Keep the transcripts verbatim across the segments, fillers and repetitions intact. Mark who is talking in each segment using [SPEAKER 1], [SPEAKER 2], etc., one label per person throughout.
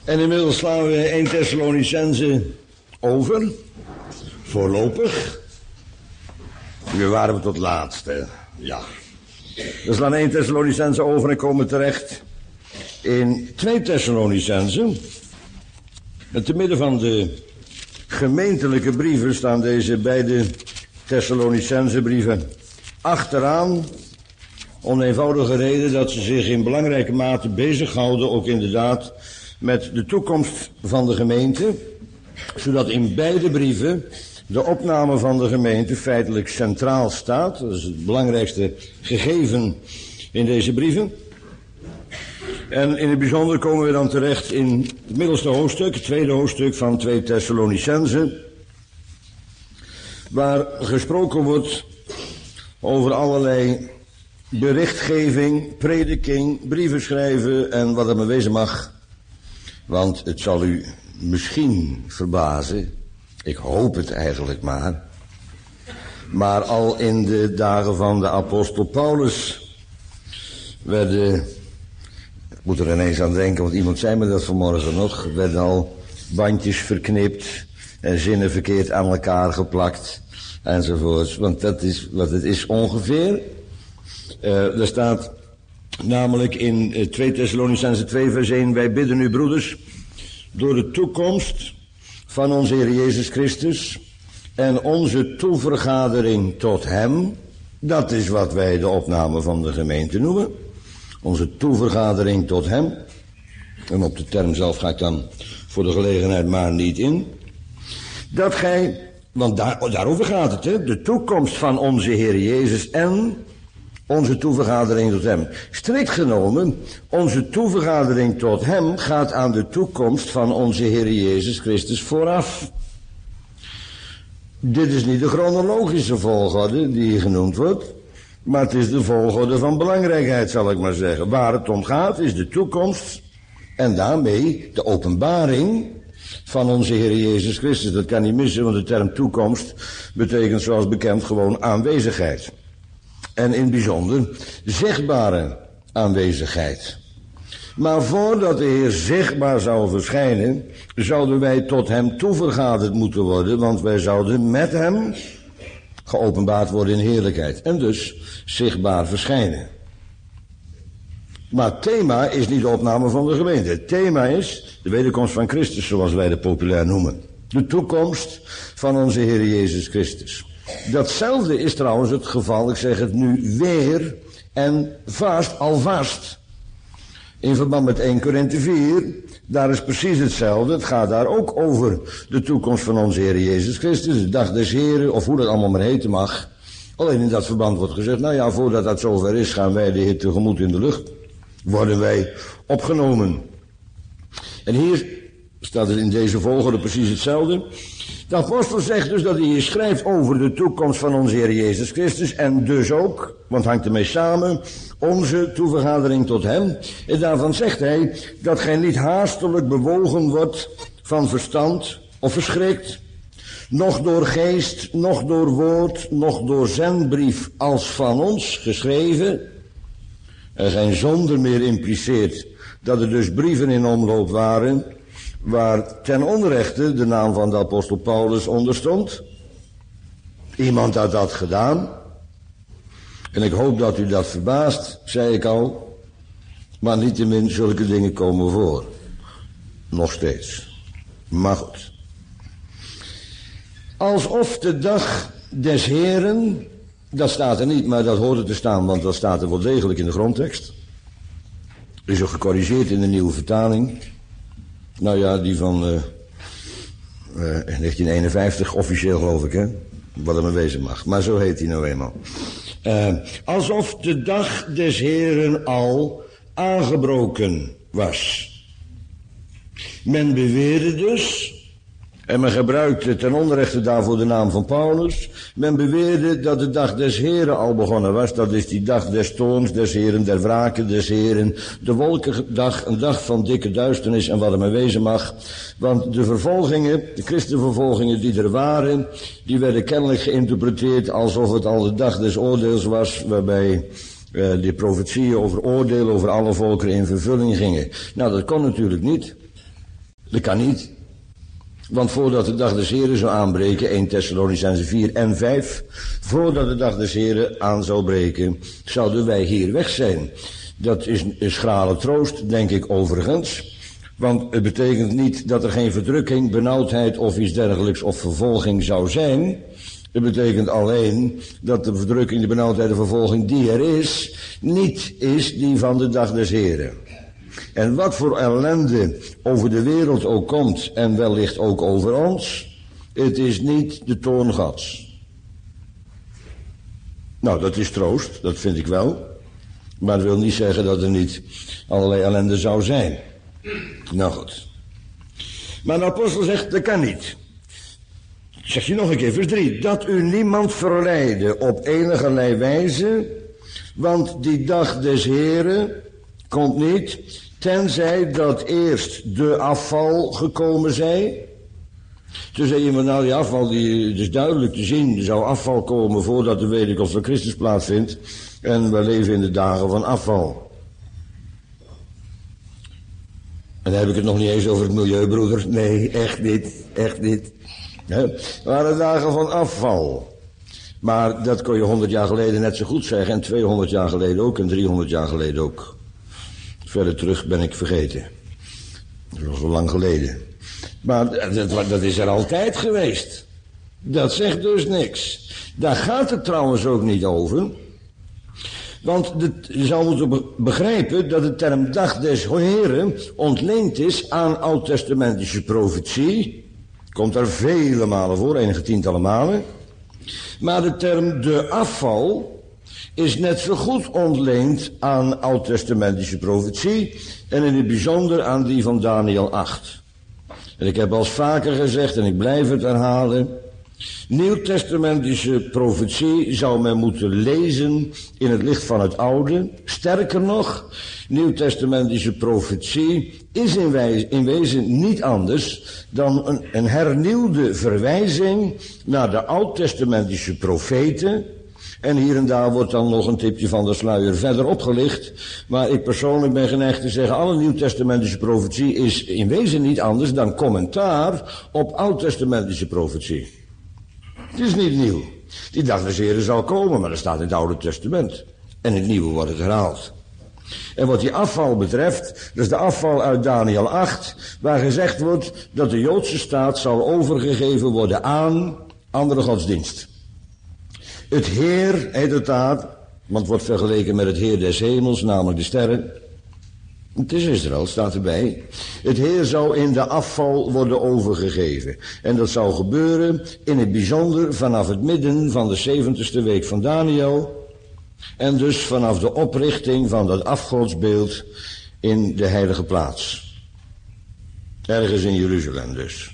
[SPEAKER 1] En inmiddels slaan we één Thessalonicense over. Voorlopig. Nu waren we tot laatst, hè. Ja. We slaan één Thessalonicense over en komen terecht in twee Thessalonicense. En te midden van de gemeentelijke brieven staan deze beide Thessalonicense brieven achteraan. Om de eenvoudige reden dat ze zich in belangrijke mate bezighouden, ook inderdaad, met de toekomst van de gemeente. Zodat in beide brieven de opname van de gemeente feitelijk centraal staat. Dat is het belangrijkste gegeven in deze brieven. En in het bijzonder komen we dan terecht in het middelste hoofdstuk, het tweede hoofdstuk van twee Thessalonicense, waar gesproken wordt over allerlei berichtgeving, prediking, brieven schrijven en wat er maar wezen mag. Want het zal u misschien verbazen, ik hoop het eigenlijk maar, maar al in de dagen van de apostel Paulus werden, ik moet er ineens aan denken, want iemand zei me dat vanmorgen nog, werden al bandjes verknipt en zinnen verkeerd aan elkaar geplakt enzovoorts. Want dat is wat het is ongeveer. Uh, er staat namelijk in uh, twee Thessalonicense twee vers één, wij bidden u broeders, door de toekomst van onze Heer Jezus Christus en onze toevergadering tot hem, dat is wat wij de opname van de gemeente noemen, onze toevergadering tot hem, en op de term zelf ga ik dan voor de gelegenheid maar niet in, dat gij, want daar, daarover gaat het, hè, de toekomst van onze Heer Jezus en onze toevergadering tot hem. Strikt genomen, onze toevergadering tot hem gaat aan de toekomst van onze Heer Jezus Christus vooraf. Dit is niet de chronologische volgorde die hier genoemd wordt, maar het is de volgorde van belangrijkheid, zal ik maar zeggen. Waar het om gaat is de toekomst en daarmee de openbaring van onze Heer Jezus Christus. Dat kan niet missen, want de term toekomst betekent zoals bekend gewoon aanwezigheid. En in het bijzonder zichtbare aanwezigheid. Maar voordat de Heer zichtbaar zou verschijnen, zouden wij tot hem toevergaderd moeten worden, want wij zouden met hem geopenbaard worden in heerlijkheid. En dus zichtbaar verschijnen. Maar het thema is niet de opname van de gemeente. Het thema is de wederkomst van Christus, zoals wij het populair noemen. De toekomst van onze Heer Jezus Christus. Datzelfde is trouwens het geval, ik zeg het nu weer en vast, alvast. In verband met één Korinthe vier, daar is precies hetzelfde. Het gaat daar ook over de toekomst van onze Heer Jezus Christus, de dag des Heren, of hoe dat allemaal maar heten mag. Alleen in dat verband wordt gezegd, nou ja, voordat dat zover is, gaan wij de Heer tegemoet in de lucht. Worden wij opgenomen. En hier staat er in deze volgorde precies hetzelfde. De apostel zegt dus dat hij hier schrijft over de toekomst van onze Heer Jezus Christus en dus ook, want hangt ermee samen, onze toevergadering tot hem. En daarvan zegt hij dat gij niet haastelijk bewogen wordt van verstand of verschrikt, noch door geest, noch door woord, noch door zendbrief als van ons geschreven. Er geen zonder meer impliceert dat er dus brieven in omloop waren waar ten onrechte de naam van de apostel Paulus onder stond. Iemand had dat gedaan. En ik hoop dat u dat verbaast, zei ik al. Maar niettemin zulke dingen komen voor. Nog steeds. Maar goed. Alsof de dag des Heren, dat staat er niet, maar dat hoort er te staan, want dat staat er wel degelijk in de grondtekst. Is ook gecorrigeerd in de nieuwe vertaling. Nou ja, die van uh, uh, negentien eenenvijftig, officieel geloof ik, hè. Wat er maar wezen mag. Maar zo heet hij nou eenmaal. Uh, alsof de dag des Heren al aangebroken was. Men beweerde dus, en men gebruikte ten onrechte daarvoor de naam van Paulus, men beweerde dat de dag des Heren al begonnen was. Dat is die dag des toorns, des Heren, der wraken, des Heren. De wolkendag, een dag van dikke duisternis en wat er maar wezen mag. Want de vervolgingen, de christenvervolgingen die er waren, die werden kennelijk geïnterpreteerd alsof het al de dag des oordeels was, waarbij uh, de profetieën over oordeel over alle volkeren in vervulling gingen. Nou, dat kon natuurlijk niet. Dat kan niet. Want voordat de dag des Heren zou aanbreken, Eerste Thessalonicenzen vier en vijf, voordat de dag des Heren aan zou breken, zouden wij hier weg zijn. Dat is een schrale troost, denk ik overigens. Want het betekent niet dat er geen verdrukking, benauwdheid of iets dergelijks of vervolging zou zijn. Het betekent alleen dat de verdrukking, de benauwdheid, de vervolging die er is, niet is die van de dag des Heren. En wat voor ellende over de wereld ook komt en wellicht ook over ons, het is niet de toorn Gods. Nou, dat is troost, dat vind ik wel. Maar dat wil niet zeggen dat er niet allerlei ellende zou zijn. Nou goed. Maar de apostel zegt, dat kan niet. Zeg je nog een keer, vers drie. Dat u niemand verleide op enige wijze, want die dag des Heren komt niet, tenzij dat eerst de afval gekomen zij. Toen zei iemand, nou die afval, die is duidelijk te zien, er zou afval komen voordat de wederkomst van Christus plaatsvindt. En we leven in de dagen van afval. En dan heb ik het nog niet eens over het milieu, broeder. Nee, echt niet, echt niet. Het waren dagen van afval. Maar dat kon je honderd jaar geleden net zo goed zeggen. En tweehonderd jaar geleden ook. En driehonderd jaar geleden ook. Verder terug ben ik vergeten. Dat was al lang geleden. Maar dat, dat is er altijd geweest. Dat zegt dus niks. Daar gaat het trouwens ook niet over. Want de, je zou moeten begrijpen dat de term dag des Heren ontleend is aan oud-testamentische profetie. Komt er vele malen voor, enige tientallen malen. Maar de term de afval is net zo goed ontleend aan oud-testamentische profetie. En in het bijzonder aan die van Daniel acht. En ik heb al vaker gezegd en ik blijf het herhalen. Nieuwtestamentische profetie zou men moeten lezen in het licht van het oude. Sterker nog, nieuwtestamentische profetie is in, wij, in wezen niet anders dan een, een hernieuwde verwijzing naar de oud-testamentische profeten. En hier en daar wordt dan nog een tipje van de sluier verder opgelicht. Maar ik persoonlijk ben geneigd te zeggen, alle nieuwtestamentische profetie is in wezen niet anders dan commentaar op oud-testamentische profetie. Het is niet nieuw. Die dag des Heren zal komen, maar dat staat in het Oude Testament. En in het Nieuwe wordt het herhaald. En wat die afval betreft, dat is de afval uit Daniel acht, waar gezegd wordt dat de Joodse staat zal overgegeven worden aan andere godsdienst. Het Heer heet het daar, want het wordt vergeleken met het Heer des hemels, namelijk de sterren. Het is Israël, staat erbij. Het Heer zou in de afval worden overgegeven. En dat zou gebeuren in het bijzonder vanaf het midden van de zeventigste week van Daniel. En dus vanaf de oprichting van dat afgodsbeeld in de heilige plaats. Ergens in Jeruzalem dus.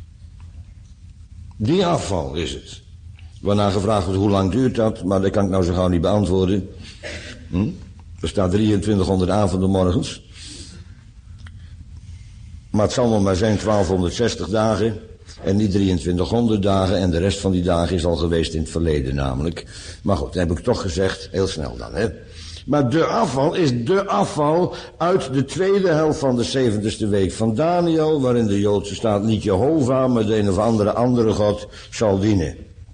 [SPEAKER 1] Die afval is het. Waarna gevraagd wordt hoe lang duurt dat, maar dat kan ik nou zo gauw niet beantwoorden. Hm? Er staat drieëntwintighonderd avonden morgens. Maar het zal nog maar zijn twaalfhonderdzestig dagen en niet drieëntwintighonderd dagen. En de rest van die dagen is al geweest in het verleden namelijk. Maar goed, dat heb ik toch gezegd, heel snel dan hè. Maar de afval is de afval uit de tweede helft van de zeventigste week van Daniel, waarin de Joodse staat niet Jehovah, maar de een of andere andere God zal dienen.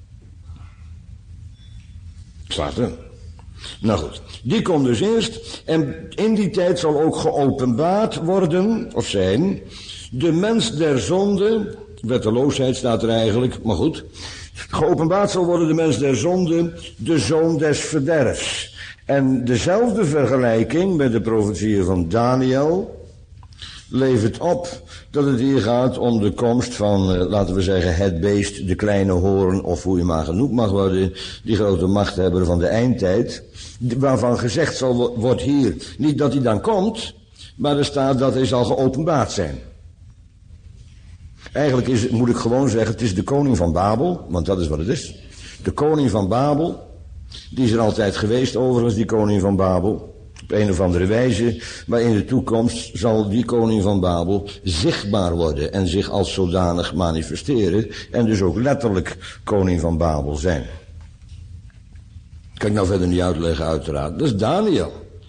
[SPEAKER 1] Staat er. Nou goed, die komt dus eerst en in die tijd zal ook geopenbaard worden, of zijn, de mens der zonde, wetteloosheid staat er eigenlijk, maar goed, geopenbaard zal worden de mens der zonde, de zoon des verderfs. En dezelfde vergelijking met de profetieën van Daniel levert op dat het hier gaat om de komst van, uh, laten we zeggen, het beest, de kleine hoorn, of hoe je maar genoemd mag worden, die grote machthebber van de eindtijd, waarvan gezegd zal wordt hier, niet dat hij dan komt, maar er staat dat hij zal geopenbaard zijn. Eigenlijk is, moet ik gewoon zeggen, het is de koning van Babel, want dat is wat het is. De koning van Babel, die is er altijd geweest overigens, die koning van Babel. Op een of andere wijze, maar in de toekomst zal die koning van Babel zichtbaar worden en zich als zodanig manifesteren en dus ook letterlijk koning van Babel zijn. Dat kan ik nou verder niet uitleggen uiteraard. Dat is Daniel.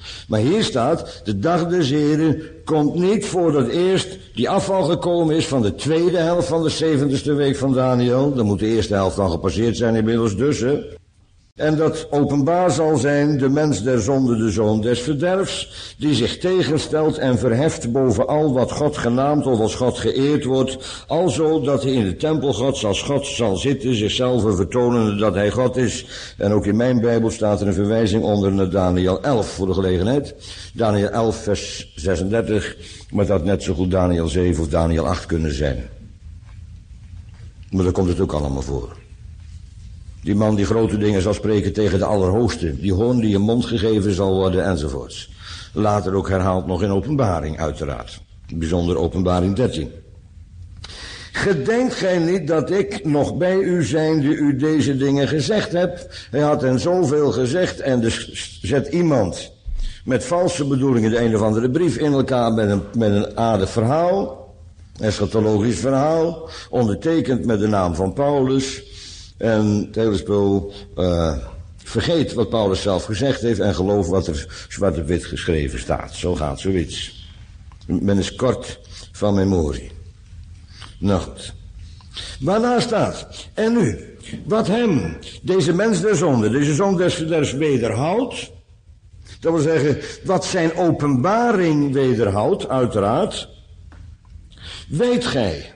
[SPEAKER 1] Maar hier staat, de dag des Heren komt niet voordat eerst die afval gekomen is van de tweede helft van de zeventigste week van Daniel. Dan moet de eerste helft dan gepasseerd zijn inmiddels dus, hè. En dat openbaar zal zijn de mens der zonde, de zoon des verderfs, die zich tegenstelt en verheft boven al wat God genaamd of als God geëerd wordt, alzo dat hij in de tempel Gods als God zal zitten, zichzelf vertonen dat hij God is. En ook in mijn Bijbel staat er een verwijzing onder naar Daniel elf voor de gelegenheid. Daniel elf vers zesendertig, maar dat net zo goed Daniel zeven of Daniel acht kunnen zijn. Maar daar komt het ook allemaal voor. Die man die grote dingen zal spreken tegen de Allerhoogste. Die hoorn die in mond gegeven zal worden enzovoorts. Later ook herhaald nog in Openbaring uiteraard. Bijzonder Openbaring dertien. Gedenkt gij niet dat ik nog bij u zijnde u deze dingen gezegd heb? Hij had hen zoveel gezegd en dus zet iemand met valse bedoelingen de een of andere brief in elkaar met een, met een aardig verhaal. Eschatologisch verhaal. Ondertekend met de naam van Paulus. En het hele spul uh, vergeet wat Paulus zelf gezegd heeft en geloof wat er zwart op wit geschreven staat. Zo gaat zoiets. Men is kort van memorie. Nou goed. Waarna staat, en nu, wat hem, deze mens der zonde, deze zoon des verderfs wederhoudt, dat wil zeggen, wat zijn openbaring wederhoudt, uiteraard, weet gij.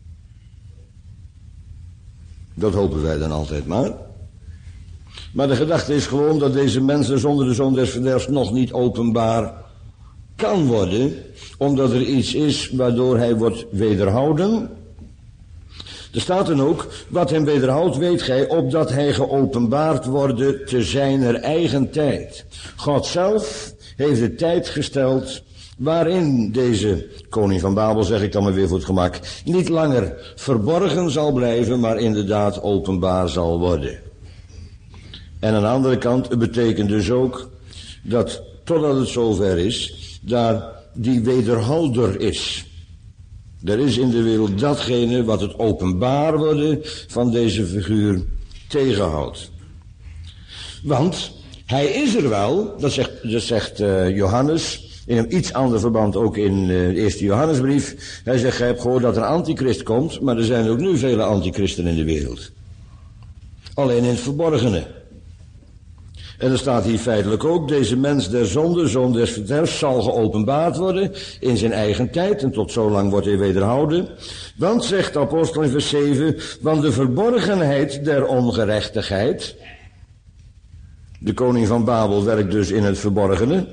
[SPEAKER 1] Dat hopen wij dan altijd maar. Maar de gedachte is gewoon dat deze mens der zonde, de zoon des verderfs, nog niet openbaar kan worden, omdat er iets is waardoor hij wordt wederhouden. Er staat dan ook, wat hem wederhoudt weet gij, opdat hij geopenbaard worden te zijner eigen tijd. God zelf heeft de tijd gesteld waarin deze koning van Babel, zeg ik dan maar weer voor het gemak, niet langer verborgen zal blijven, maar inderdaad openbaar zal worden. En aan de andere kant, het betekent dus ook dat totdat het zover is, daar die wederhouder is. Er is in de wereld datgene wat het openbaar worden van deze figuur tegenhoudt. Want hij is er wel, dat zegt, dat zegt uh, Johannes, in een iets ander verband ook in uh, de eerste Johannesbrief. Hij zegt, gij hebt gehoord dat er een antichrist komt, maar er zijn ook nu vele antichristen in de wereld. Alleen in het verborgene. En er staat hier feitelijk ook, deze mens der zonde, zoon des verderfs, zal geopenbaard worden in zijn eigen tijd, en tot zo lang wordt hij wederhouden. Want, zegt de apostel in vers zeven, want de verborgenheid der ongerechtigheid, de koning van Babel werkt dus in het verborgene.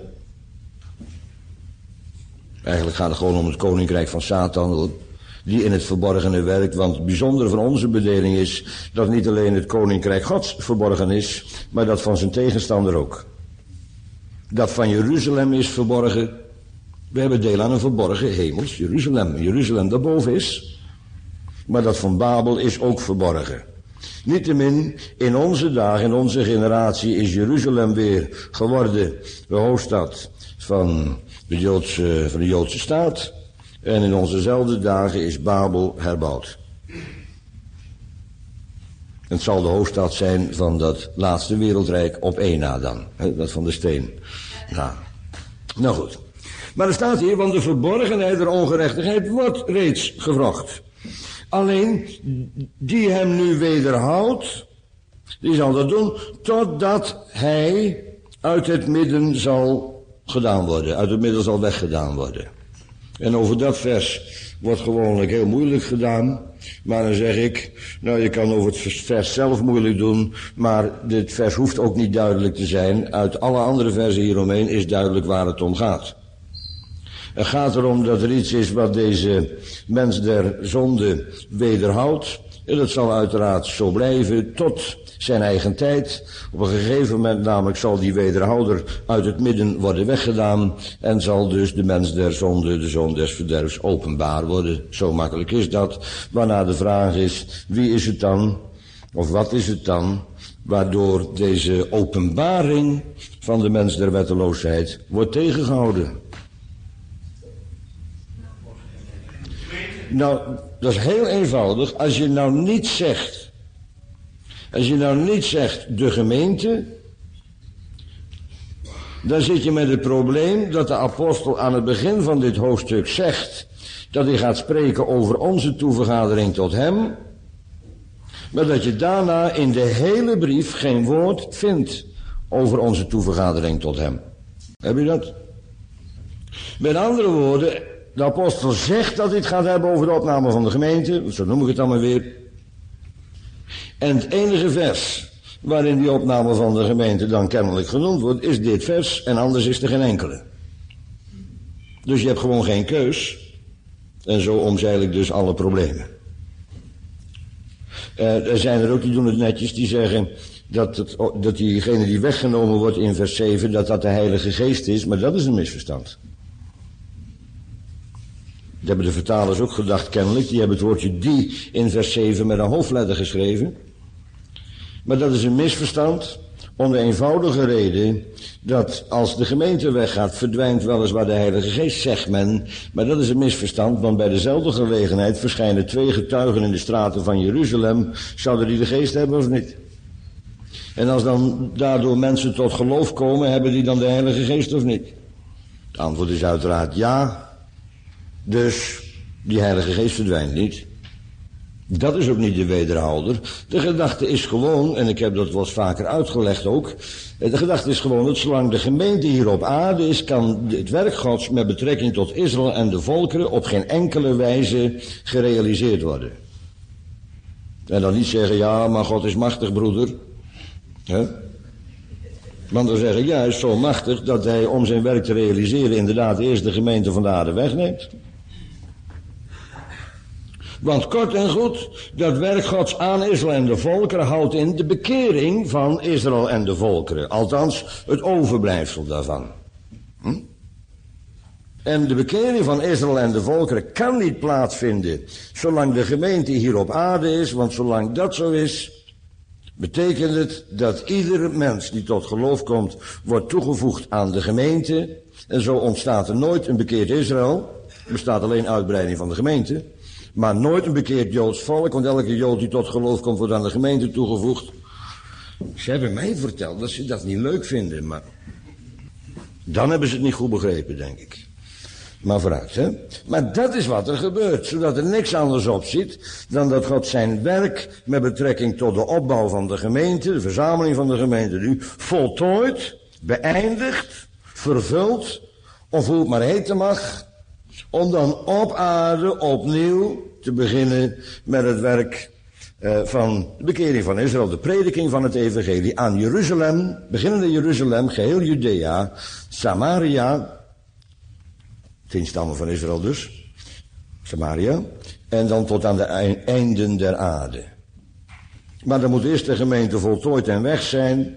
[SPEAKER 1] Eigenlijk gaat het gewoon om het koninkrijk van Satan, die in het verborgene werkt, want het bijzondere van onze bedeling is dat niet alleen het koninkrijk Gods verborgen is, maar dat van zijn tegenstander ook. Dat van Jeruzalem is verborgen. We hebben deel aan een verborgen hemels, Jeruzalem. Jeruzalem daarboven is, maar dat van Babel is ook verborgen. Niettemin, in onze dagen, in onze generatie is Jeruzalem weer geworden de hoofdstad van de Joodse, van de Joodse staat. En in onzezelfde dagen is Babel herbouwd. Het zal de hoofdstad zijn van dat laatste wereldrijk op één na dan. Hè, dat van de steen. Nou, nou goed. Maar er staat hier, want de verborgenheid der ongerechtigheid wordt reeds gewrocht. Alleen, die hem nu wederhoudt, die zal dat doen, totdat hij uit het midden zal gedaan worden. Uit het midden zal weggedaan worden. En over dat vers wordt gewoonlijk heel moeilijk gedaan. Maar dan zeg ik, nou je kan over het vers zelf moeilijk doen, maar dit vers hoeft ook niet duidelijk te zijn. Uit alle andere versen hieromheen is duidelijk waar het om gaat. Het gaat erom dat er iets is wat deze mens der zonde wederhoudt. En dat zal uiteraard zo blijven tot zijn eigen tijd. Op een gegeven moment namelijk zal die wederhouder uit het midden worden weggedaan en zal dus de mens der zonde, de zoon des verderfs, openbaar worden. Zo makkelijk is dat. Waarna de vraag is, wie is het dan, of wat is het dan, waardoor deze openbaring van de mens der wetteloosheid wordt tegengehouden? Nou, dat is heel eenvoudig. Als je nou niet zegt, als je nou niet zegt de gemeente, dan zit je met het probleem dat de apostel aan het begin van dit hoofdstuk zegt dat hij gaat spreken over onze toevergadering tot hem, maar dat je daarna in de hele brief geen woord vindt over onze toevergadering tot hem. Heb je dat? Met andere woorden, de apostel zegt dat hij het gaat hebben over de opname van de gemeente, zo noem ik het dan maar weer. En het enige vers waarin die opname van de gemeente dan kennelijk genoemd wordt, is dit vers en anders is er geen enkele. Dus je hebt gewoon geen keus en zo omzeil ik dus alle problemen. Uh, er zijn er ook die doen het netjes, die zeggen dat, het, dat diegene die weggenomen wordt in vers zeven, dat dat de Heilige Geest is, maar dat is een misverstand. Dat hebben de vertalers ook gedacht kennelijk, die hebben het woordje die in vers zeven met een hoofdletter geschreven. Maar dat is een misverstand, om de eenvoudige reden dat als de gemeente weggaat, verdwijnt weliswaar de Heilige Geest, zegt men. Maar dat is een misverstand, want bij dezelfde gelegenheid verschijnen twee getuigen in de straten van Jeruzalem. Zouden die de Geest hebben of niet? En als dan daardoor mensen tot geloof komen, hebben die dan de Heilige Geest of niet? Het antwoord is uiteraard ja. Dus die Heilige Geest verdwijnt niet. Dat is ook niet de wederhouder. De gedachte is gewoon, en ik heb dat wel eens vaker uitgelegd ook, de gedachte is gewoon dat zolang de gemeente hier op aarde is, kan het werk Gods met betrekking tot Israël en de volkeren op geen enkele wijze gerealiseerd worden. En dan niet zeggen, ja, maar God is machtig, broeder. He? Want dan zeggen, ja, hij is zo machtig dat hij om zijn werk te realiseren inderdaad eerst de gemeente van de aarde wegneemt. Want kort en goed, dat werk Gods aan Israël en de volkeren houdt in de bekering van Israël en de volkeren. Althans, het overblijfsel daarvan. Hm? En de bekering van Israël en de volkeren kan niet plaatsvinden zolang de gemeente hier op aarde is, want zolang dat zo is, betekent het dat iedere mens die tot geloof komt, wordt toegevoegd aan de gemeente. En zo ontstaat er nooit een bekeerd Israël. Er bestaat alleen uitbreiding van de gemeente. Maar nooit een bekeerd Joods volk, want elke Jood die tot geloof komt, wordt aan de gemeente toegevoegd. Ze hebben mij verteld dat ze dat niet leuk vinden, maar dan hebben ze het niet goed begrepen, denk ik. Maar vooruit, hè. Maar dat is wat er gebeurt, zodat er niks anders op zit dan dat God zijn werk met betrekking tot de opbouw van de gemeente, de verzameling van de gemeente nu, voltooid, beëindigd, vervuld, of hoe het maar heten mag, om dan op aarde opnieuw te beginnen met het werk uh, van de bekering van Israël, de prediking van het evangelie aan Jeruzalem, beginnende Jeruzalem, geheel Judea, Samaria, tien stammen van Israël dus, Samaria, en dan tot aan de einden der aarde. Maar dan moet eerst de gemeente voltooid en weg zijn,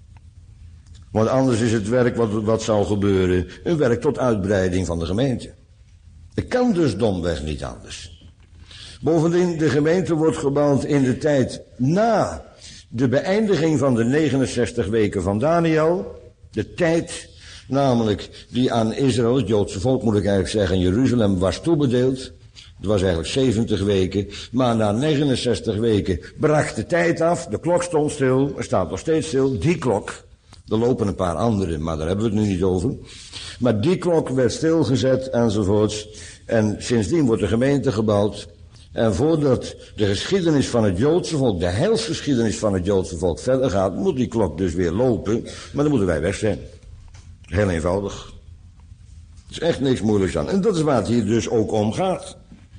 [SPEAKER 1] want anders is het werk wat, wat zou gebeuren, een werk tot uitbreiding van de gemeente. Het kan dus domweg niet anders. Bovendien, de gemeente wordt gebouwd in de tijd na de beëindiging van de negenenzestig weken van Daniel. De tijd, namelijk, die aan Israël, het Joodse volk moet ik eigenlijk zeggen, Jeruzalem was toebedeeld. Het was eigenlijk zeventig weken, maar na negenenzestig weken brak de tijd af, de klok stond stil, er staat nog steeds stil, die klok. Er lopen een paar andere, maar daar hebben we het nu niet over. Maar die klok werd stilgezet enzovoorts. En sindsdien wordt de gemeente gebouwd. En voordat de geschiedenis van het Joodse volk, de heilsgeschiedenis van het Joodse volk verder gaat, moet die klok dus weer lopen. Maar dan moeten wij weg zijn. Heel eenvoudig. Er is echt niks moeilijks aan. En dat is waar het hier dus ook om gaat.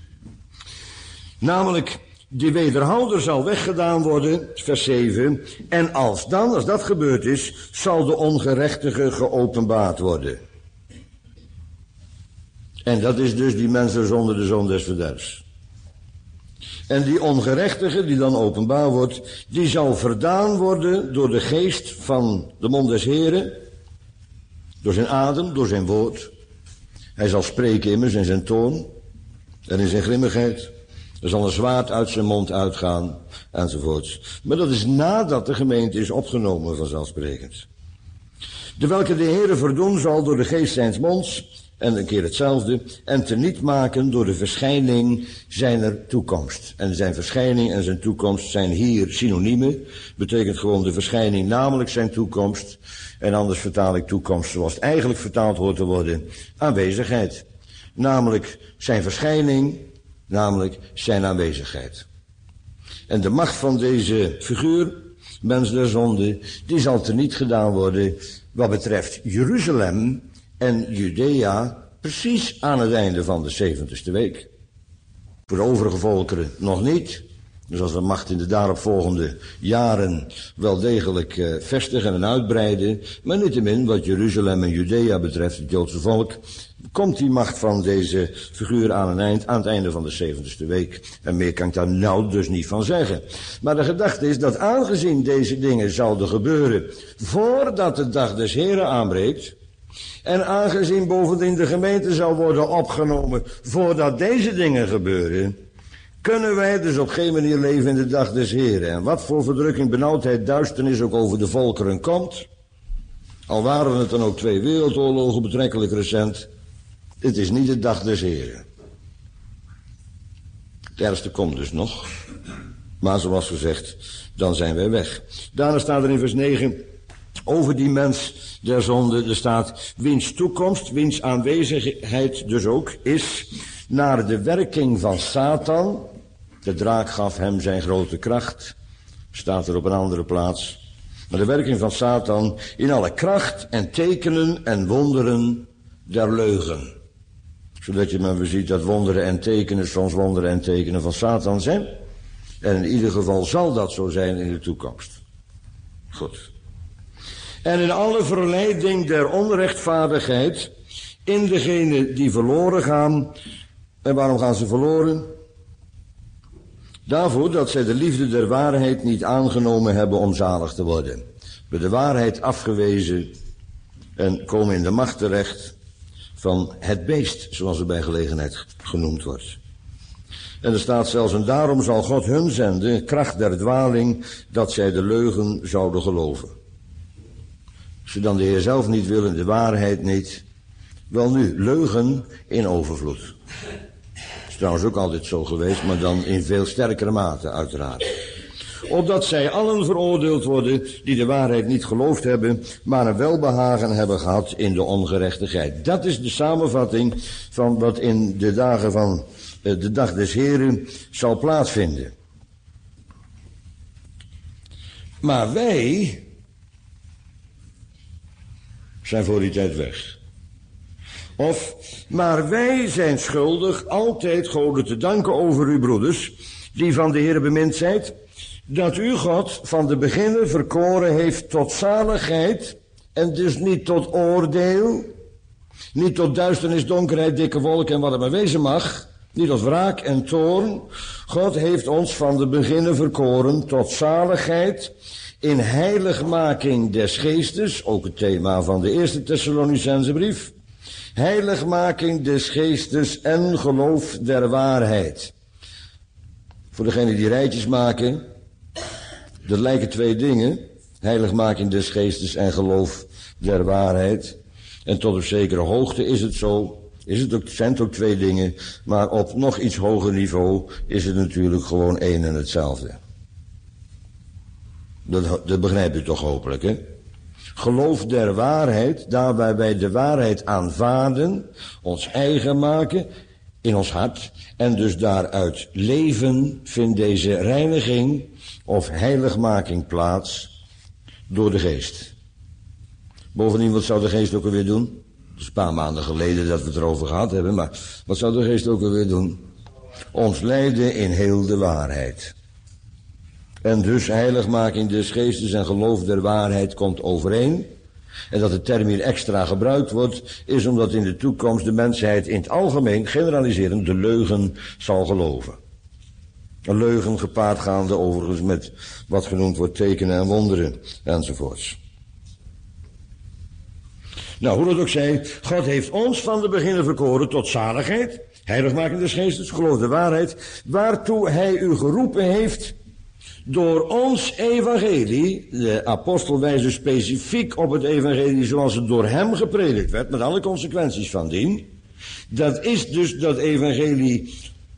[SPEAKER 1] Namelijk, die wederhouder zal weggedaan worden, vers zeven. En als dan, als dat gebeurd is, zal de ongerechtige geopenbaard worden. En dat is dus die mensen zonder de zoon des verderfs. En die ongerechtige die dan openbaar wordt, die zal verdaan worden door de geest van de mond des Heren. Door zijn adem, door zijn woord. Hij zal spreken immers in zijn toon en in zijn grimmigheid. Er zal een zwaard uit zijn mond uitgaan, enzovoorts. Maar dat is nadat de gemeente is opgenomen, vanzelfsprekend. De welke de Heere verdoen zal door de geest zijns monds, En een keer hetzelfde. En teniet maken door de verschijning zijner toekomst. En zijn verschijning en zijn toekomst zijn hier synoniemen. Betekent gewoon de verschijning, namelijk zijn toekomst. En anders vertaal ik toekomst zoals het eigenlijk vertaald hoort te worden. Aanwezigheid. Namelijk zijn verschijning, namelijk zijn aanwezigheid. En de macht van deze figuur, mens der zonde, die zal teniet gedaan worden wat betreft Jeruzalem en Judea, precies aan het einde van de zeventigste week. Voor de overige volkeren nog niet. Dus als de macht in de daaropvolgende jaren wel degelijk uh, vestigen en uitbreiden, maar niettemin wat Jeruzalem en Judea betreft, het Joodse volk, komt die macht van deze figuur aan een eind, aan het einde van de zeventigste week. En meer kan ik daar nou dus niet van zeggen. Maar de gedachte is dat aangezien deze dingen zouden gebeuren voordat de dag des Heren aanbreekt, en aangezien bovendien de gemeente zou worden opgenomen voordat deze dingen gebeuren, kunnen wij dus op geen manier leven in de dag des Heren. En wat voor verdrukking, benauwdheid, duisternis ook over de volkeren komt, al waren het dan ook twee wereldoorlogen betrekkelijk recent, dit is niet de dag des Heren. Het ergste komt dus nog. Maar zoals gezegd, dan zijn wij weg. Daarna staat er in vers negen, over die mens der zonde, er staat, wiens toekomst, wiens aanwezigheid dus ook, is naar de werking van Satan. De draak gaf hem zijn grote kracht. Staat er op een andere plaats. Maar de werking van Satan in alle kracht en tekenen en wonderen der leugen. Zodat je maar ziet dat wonderen en tekenen soms wonderen en tekenen van Satan zijn. En in ieder geval zal dat zo zijn in de toekomst. Goed. En in alle verleiding der onrechtvaardigheid in degenen die verloren gaan. En waarom gaan ze verloren? Daarvoor dat zij de liefde der waarheid niet aangenomen hebben om zalig te worden. We de waarheid afgewezen en komen in de macht terecht van het beest, zoals het bij gelegenheid genoemd wordt. En er staat zelfs, en daarom zal God hun zenden, kracht der dwaling, dat zij de leugen zouden geloven. Als ze dan de Heer zelf niet willen, de waarheid niet, wel nu, leugen in overvloed. Dat is trouwens ook altijd zo geweest, maar dan in veel sterkere mate, uiteraard. Opdat zij allen veroordeeld worden die de waarheid niet geloofd hebben, maar een welbehagen hebben gehad in de ongerechtigheid. Dat is de samenvatting van wat in de dagen van de dag des Heren zal plaatsvinden. Maar wij zijn voor die tijd weg. Of, maar wij zijn schuldig altijd Gode te danken over uw broeders, die van de Heere bemind zijt, dat u God van de beginnen verkoren heeft tot zaligheid, en dus niet tot oordeel, niet tot duisternis, donkerheid, dikke wolken en wat het maar wezen mag, niet tot wraak en toorn. God heeft ons van de beginnen verkoren tot zaligheid, in heiligmaking des geestes, ook het thema van de eerste Thessalonicense brief, heiligmaking des geestes en geloof der waarheid. Voor degenen die rijtjes maken, er lijken twee dingen, heiligmaking des geestes en geloof der waarheid. En tot op zekere hoogte is het zo, is het ook, zijn het ook twee dingen, maar op nog iets hoger niveau is het natuurlijk gewoon één en hetzelfde. Dat, dat begrijpt u toch hopelijk, hè? Geloof der waarheid, daarbij wij de waarheid aanvaarden, ons eigen maken in ons hart en dus daaruit leven, vindt deze reiniging of heiligmaking plaats door de geest. Bovendien, wat zou de geest ook alweer doen? Het is een paar maanden geleden dat we het erover gehad hebben, maar wat zou de geest ook alweer doen? Ons leiden in heel de waarheid. En dus heiligmaking des geestes en geloof der waarheid komt overeen. En dat de term hier extra gebruikt wordt, is omdat in de toekomst de mensheid in het algemeen, generaliserend, de leugen zal geloven. Een leugen gepaard gaande overigens met wat genoemd wordt tekenen en wonderen enzovoorts. Nou, hoe dat ook zij, God heeft ons van de beginnen verkoren tot zaligheid, heiligmaking des geestes, geloof de waarheid, waartoe hij u geroepen heeft door ons evangelie, de apostel wijst dus specifiek op het evangelie zoals het door hem gepredikt werd, met alle consequenties van dien. Dat is dus dat evangelie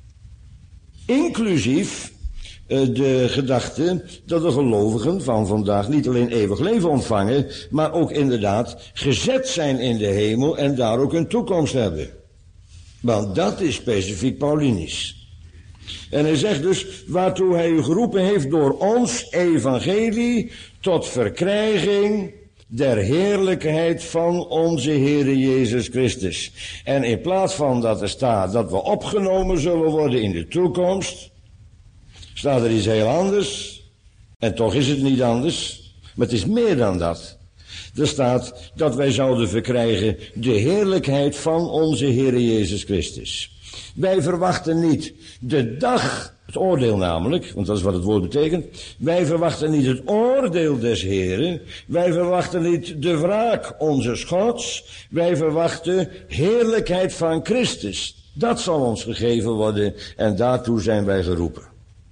[SPEAKER 1] inclusief uh, de gedachte dat de gelovigen van vandaag niet alleen eeuwig leven ontvangen, maar ook inderdaad gezet zijn in de hemel en daar ook een toekomst hebben. Want dat is specifiek Paulinisch. En hij zegt dus, waartoe hij u geroepen heeft door ons evangelie tot verkrijging der heerlijkheid van onze Heere Jezus Christus. En in plaats van dat er staat dat we opgenomen zullen worden in de toekomst, staat er iets heel anders. En toch is het niet anders, maar het is meer dan dat. Er staat dat wij zouden verkrijgen de heerlijkheid van onze Heere Jezus Christus. Wij verwachten niet de dag, het oordeel namelijk, want dat is wat het woord betekent. Wij verwachten niet het oordeel des Heren. Wij verwachten niet de wraak onzes Gods. Wij verwachten heerlijkheid van Christus. Dat zal ons gegeven worden en daartoe zijn wij geroepen.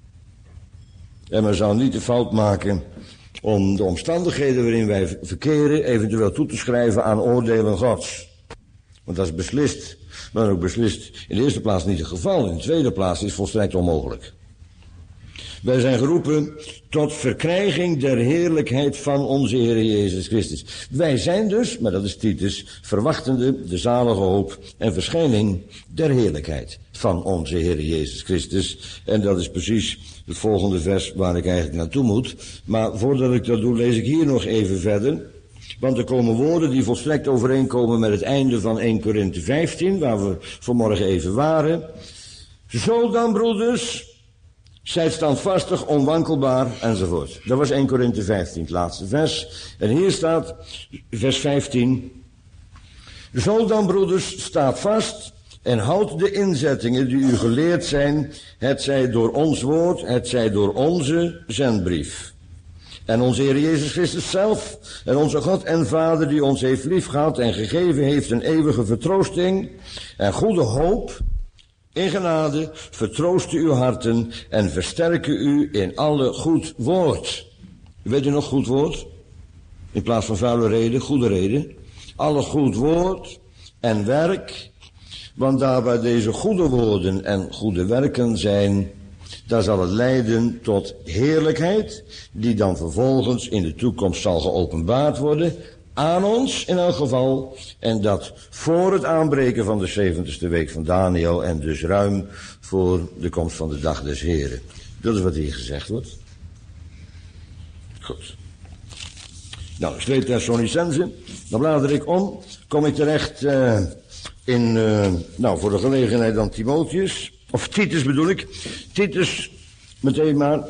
[SPEAKER 1] En men zou niet de fout maken om de omstandigheden waarin wij verkeren eventueel toe te schrijven aan oordelen Gods. Want dat is beslist. Maar ook beslist in de eerste plaats niet het geval. In de tweede plaats is het volstrekt onmogelijk. Wij zijn geroepen tot verkrijging der heerlijkheid van onze Heer Jezus Christus. Wij zijn dus, maar dat is Titus, verwachtende de zalige hoop en verschijning der heerlijkheid van onze Heer Jezus Christus. En dat is precies het volgende vers waar ik eigenlijk naartoe moet. Maar voordat ik dat doe, lees ik hier nog even verder. Want er komen woorden die volstrekt overeenkomen met het einde van eerste Korinthe vijftien, waar we vanmorgen even waren. Zo dan, broeders, zijt standvastig, onwankelbaar, enzovoort. Dat was eerste Korinthe vijftien, het laatste vers. En hier staat, vers vijftien. Zo dan, broeders, staat vast en houd de inzettingen die u geleerd zijn, het zij door ons woord, het zij door onze zendbrief. En onze Heer Jezus Christus zelf, en onze God en Vader die ons heeft liefgehad en gegeven heeft een eeuwige vertroosting en goede hoop, in genade, vertroosten uw harten en versterken u in alle goed woord. Weet u nog goed woord? In plaats van vuile reden, goede reden. Alle goed woord en werk, want daar waar deze goede woorden en goede werken zijn, daar zal het leiden tot heerlijkheid, die dan vervolgens in de toekomst zal geopenbaard worden, aan ons in elk geval, en dat voor het aanbreken van de zeventigste week van Daniel en dus ruim voor de komst van de dag des Heren. Dat is wat hier gezegd wordt. Goed. Nou, twee Thessalonicenzen, dan blader ik om, kom ik terecht uh, in, uh, nou voor de gelegenheid dan Timotheus. Of Titus bedoel ik. Titus, meteen maar.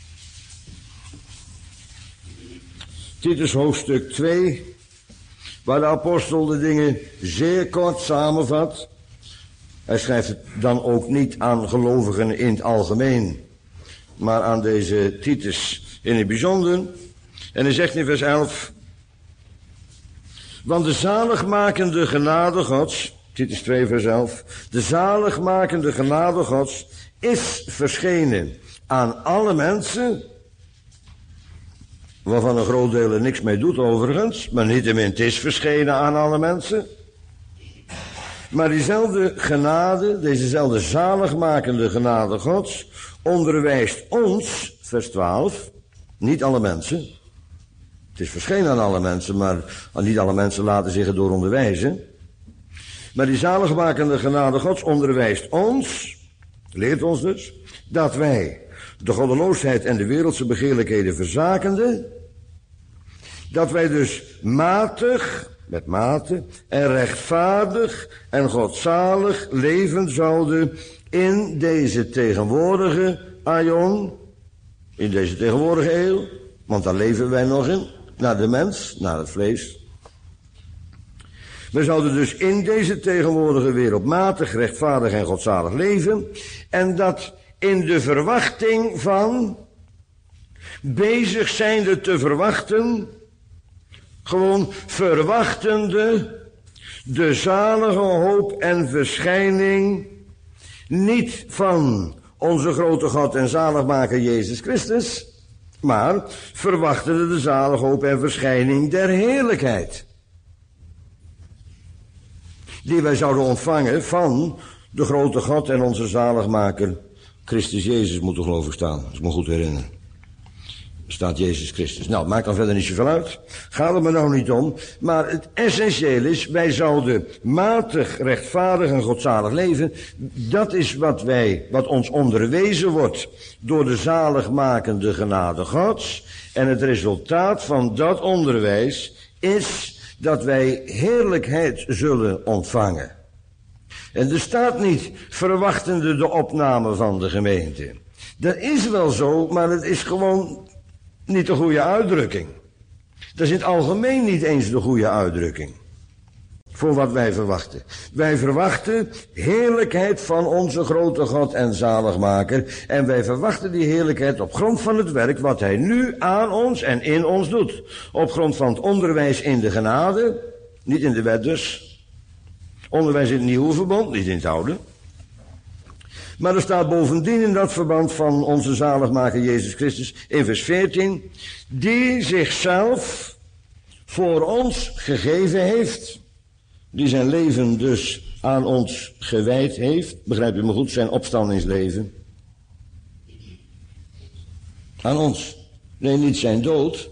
[SPEAKER 1] Titus hoofdstuk twee. Waar de apostel de dingen zeer kort samenvat. Hij schrijft het dan ook niet aan gelovigen in het algemeen. Maar aan deze Titus in het bijzonder. En hij zegt in vers elf. Want de zaligmakende genade Gods. Titus twee vers elf. De zaligmakende genade Gods is verschenen aan alle mensen, waarvan een groot deel er niks mee doet overigens, maar niettemin het is verschenen aan alle mensen. Maar diezelfde genade, dezezelfde zaligmakende genade Gods, onderwijst ons, vers twaalf, niet alle mensen. Het is verschenen aan alle mensen, maar niet alle mensen laten zich erdoor onderwijzen. Maar die zaligmakende genade Gods onderwijst ons, leert ons dus, dat wij de goddeloosheid en de wereldse begeerlijkheden verzakende, dat wij dus matig, met mate, en rechtvaardig en godzalig leven zouden in deze tegenwoordige aion, in deze tegenwoordige eeuw, want daar leven wij nog in, naar de mens, naar het vlees. We zouden dus in deze tegenwoordige wereld matig, rechtvaardig en godzalig leven. En dat in de verwachting van, bezig zijnde te verwachten, gewoon verwachtende, de zalige hoop en verschijning, niet van onze grote God en zaligmaker Jezus Christus, maar verwachten de zalighoop en verschijning der heerlijkheid, die wij zouden ontvangen van de grote God en onze zaligmaker Christus Jezus, moet er geloof ik staan, als ik me goed herinner. Staat Jezus Christus. Nou, maakt dan verder niet zoveel uit. Gaat er me nou niet om. Maar het essentieel is, wij zouden matig, rechtvaardig en godzalig leven. Dat is wat wij, wat ons onderwezen wordt door de zaligmakende genade Gods. En het resultaat van dat onderwijs is dat wij heerlijkheid zullen ontvangen. En er staat niet verwachtende de opname van de gemeente. Dat is wel zo, maar het is gewoon niet de goede uitdrukking. Dat is in het algemeen niet eens de goede uitdrukking voor wat wij verwachten. Wij verwachten heerlijkheid van onze grote God en zaligmaker. En wij verwachten die heerlijkheid op grond van het werk wat hij nu aan ons en in ons doet. Op grond van het onderwijs in de genade, niet in de wet dus. Onderwijs in het nieuwe verbond, niet in het oude. Maar er staat bovendien in dat verband van onze zaligmaker Jezus Christus in vers veertien, die zichzelf voor ons gegeven heeft, die zijn leven dus aan ons gewijd heeft, begrijp je me goed, zijn opstandingsleven. Aan ons. Nee, niet zijn dood.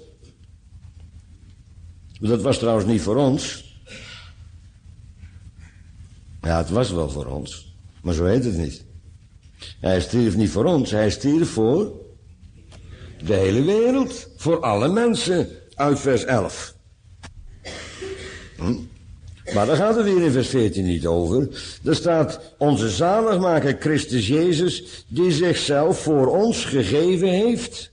[SPEAKER 1] Dat was trouwens niet voor ons. Ja, het was wel voor ons, maar zo heet het niet. Hij stierf niet voor ons, hij stierf voor de hele wereld, voor alle mensen, uit vers elf. Hm? Maar daar gaat het hier in vers veertien niet over. Er staat onze zaligmaker Christus Jezus, die zichzelf voor ons gegeven heeft.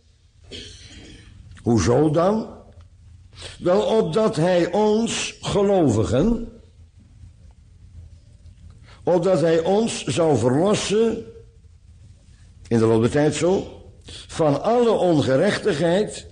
[SPEAKER 1] Hoezo dan? Wel, opdat hij ons gelovigen, opdat hij ons zou verlossen, in de loop der tijd zo, van alle ongerechtigheid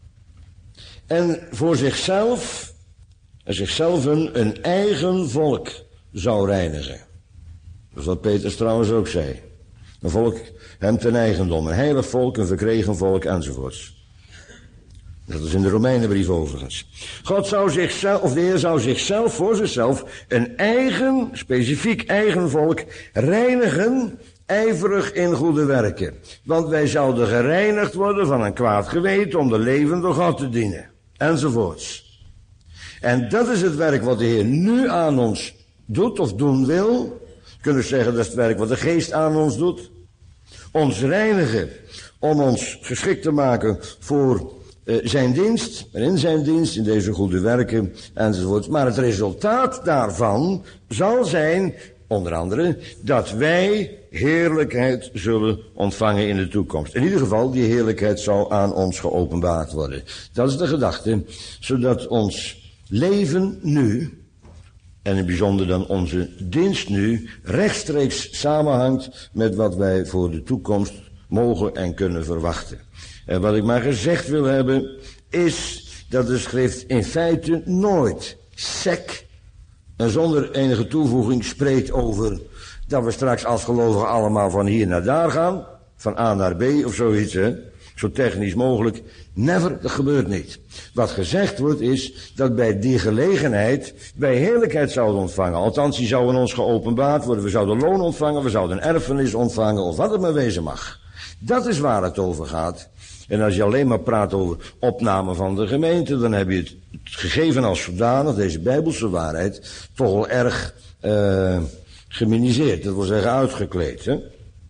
[SPEAKER 1] en voor zichzelf en zichzelf een, een eigen volk zou reinigen. Dat is wat Petrus trouwens ook zei. Een volk hem ten eigendom, een heilig volk, een verkregen volk enzovoorts. Dat is in de Romeinenbrief overigens. God zou zichzelf, of de Heer zou zichzelf voor zichzelf een eigen, specifiek eigen volk reinigen, ijverig in goede werken. Want wij zouden gereinigd worden van een kwaad geweten om de levende God te dienen. Enzovoorts. En dat is het werk wat de Heer nu aan ons doet of doen wil. Kunnen we zeggen dat is het werk wat de Geest aan ons doet. Ons reinigen om ons geschikt te maken voor uh, zijn dienst. En in zijn dienst, in deze goede werken enzovoorts. Maar het resultaat daarvan zal zijn, onder andere, dat wij heerlijkheid zullen ontvangen in de toekomst. In ieder geval, die heerlijkheid zal aan ons geopenbaard worden. Dat is de gedachte, zodat ons leven nu, en in het bijzonder dan onze dienst nu, rechtstreeks samenhangt met wat wij voor de toekomst mogen en kunnen verwachten. En wat ik maar gezegd wil hebben, is dat de schrift in feite nooit sec en zonder enige toevoeging spreekt over dat we straks als gelovigen allemaal van hier naar daar gaan, van A naar B of zoiets, hè? Zo technisch mogelijk. Never, dat gebeurt niet. Wat gezegd wordt is dat bij die gelegenheid wij heerlijkheid zouden ontvangen. Althans, die zouden ons geopenbaard worden. We zouden loon ontvangen, we zouden erfenis ontvangen, of wat het maar wezen mag. Dat is waar het over gaat. En als je alleen maar praat over opname van de gemeente, dan heb je het gegeven als zodanig, deze bijbelse waarheid, toch wel erg uh, geminiseerd. Dat wil zeggen uitgekleed. Hè?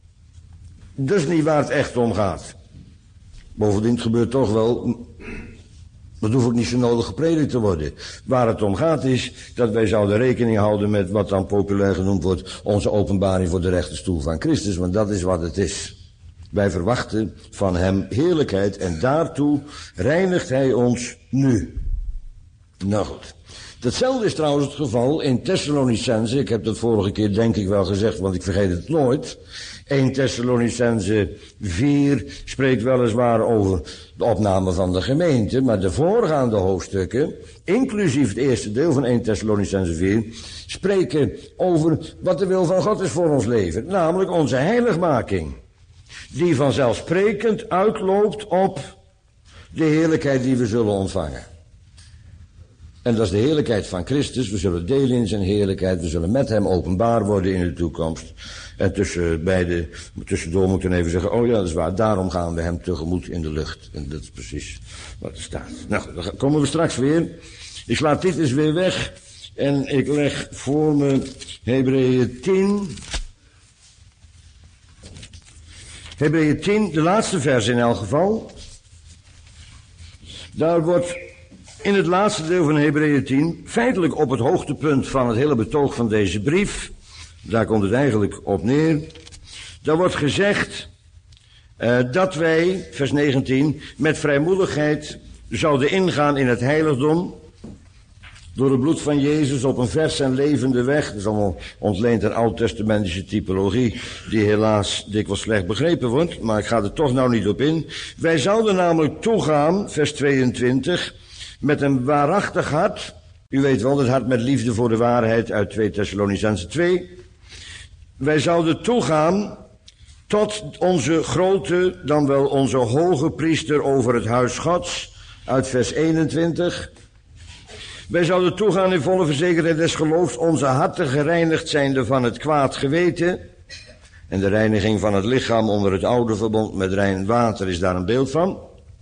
[SPEAKER 1] Dat is niet waar het echt om gaat. Bovendien het gebeurt toch wel, dat hoeft ook niet zo nodig gepredikt te worden. Waar het om gaat is dat wij zouden rekening houden met wat dan populair genoemd wordt, onze openbaring voor de rechterstoel van Christus, want dat is wat het is. Wij verwachten van hem heerlijkheid en daartoe reinigt hij ons nu. Nou goed. Datzelfde is trouwens het geval in Thessalonicense. Ik heb dat vorige keer denk ik wel gezegd, want ik vergeet het nooit. Eerste Thessalonicense vier spreekt weliswaar over de opname van de gemeente, maar de voorgaande hoofdstukken, inclusief het eerste deel van Eerste Thessalonicense vier, spreken over wat de wil van God is voor ons leven, namelijk onze heiligmaking. die vanzelfsprekend uitloopt op de heerlijkheid die we zullen ontvangen. En dat is de heerlijkheid van Christus. We zullen delen in zijn heerlijkheid. We zullen met hem openbaar worden in de toekomst. En tussen beide, tussendoor moeten we even zeggen, oh ja, dat is waar. Daarom gaan we hem tegemoet in de lucht. En dat is precies wat er staat. Nou, dan komen we straks weer. Ik sla dit eens weer weg. En ik leg voor me Hebreeën tien. Hebreeën tien, de laatste vers in elk geval. Daar wordt in het laatste deel van Hebreeën tien, feitelijk op het hoogtepunt van het hele betoog van deze brief, daar komt het eigenlijk op neer, daar wordt gezegd uh, dat wij, vers negentien, met vrijmoedigheid zouden ingaan in het heiligdom, door het bloed van Jezus op een vers en levende weg. Dat is allemaal ontleend aan oud-testamentische typologie, die helaas dikwijls slecht begrepen wordt, maar ik ga er toch nou niet op in. Wij zouden namelijk toegaan, vers tweeëntwintig, met een waarachtig hart. U weet wel, het hart met liefde voor de waarheid uit twee Thessalonicenzen twee. Wij zouden toegaan tot onze grote, dan wel onze hoge priester over het huis Gods, uit vers eenentwintig. Wij zouden toegaan in volle verzekerdheid des geloofs, onze harten gereinigd zijnde van het kwaad geweten. En de reiniging van het lichaam onder het oude verbond met rein water is daar een beeld van.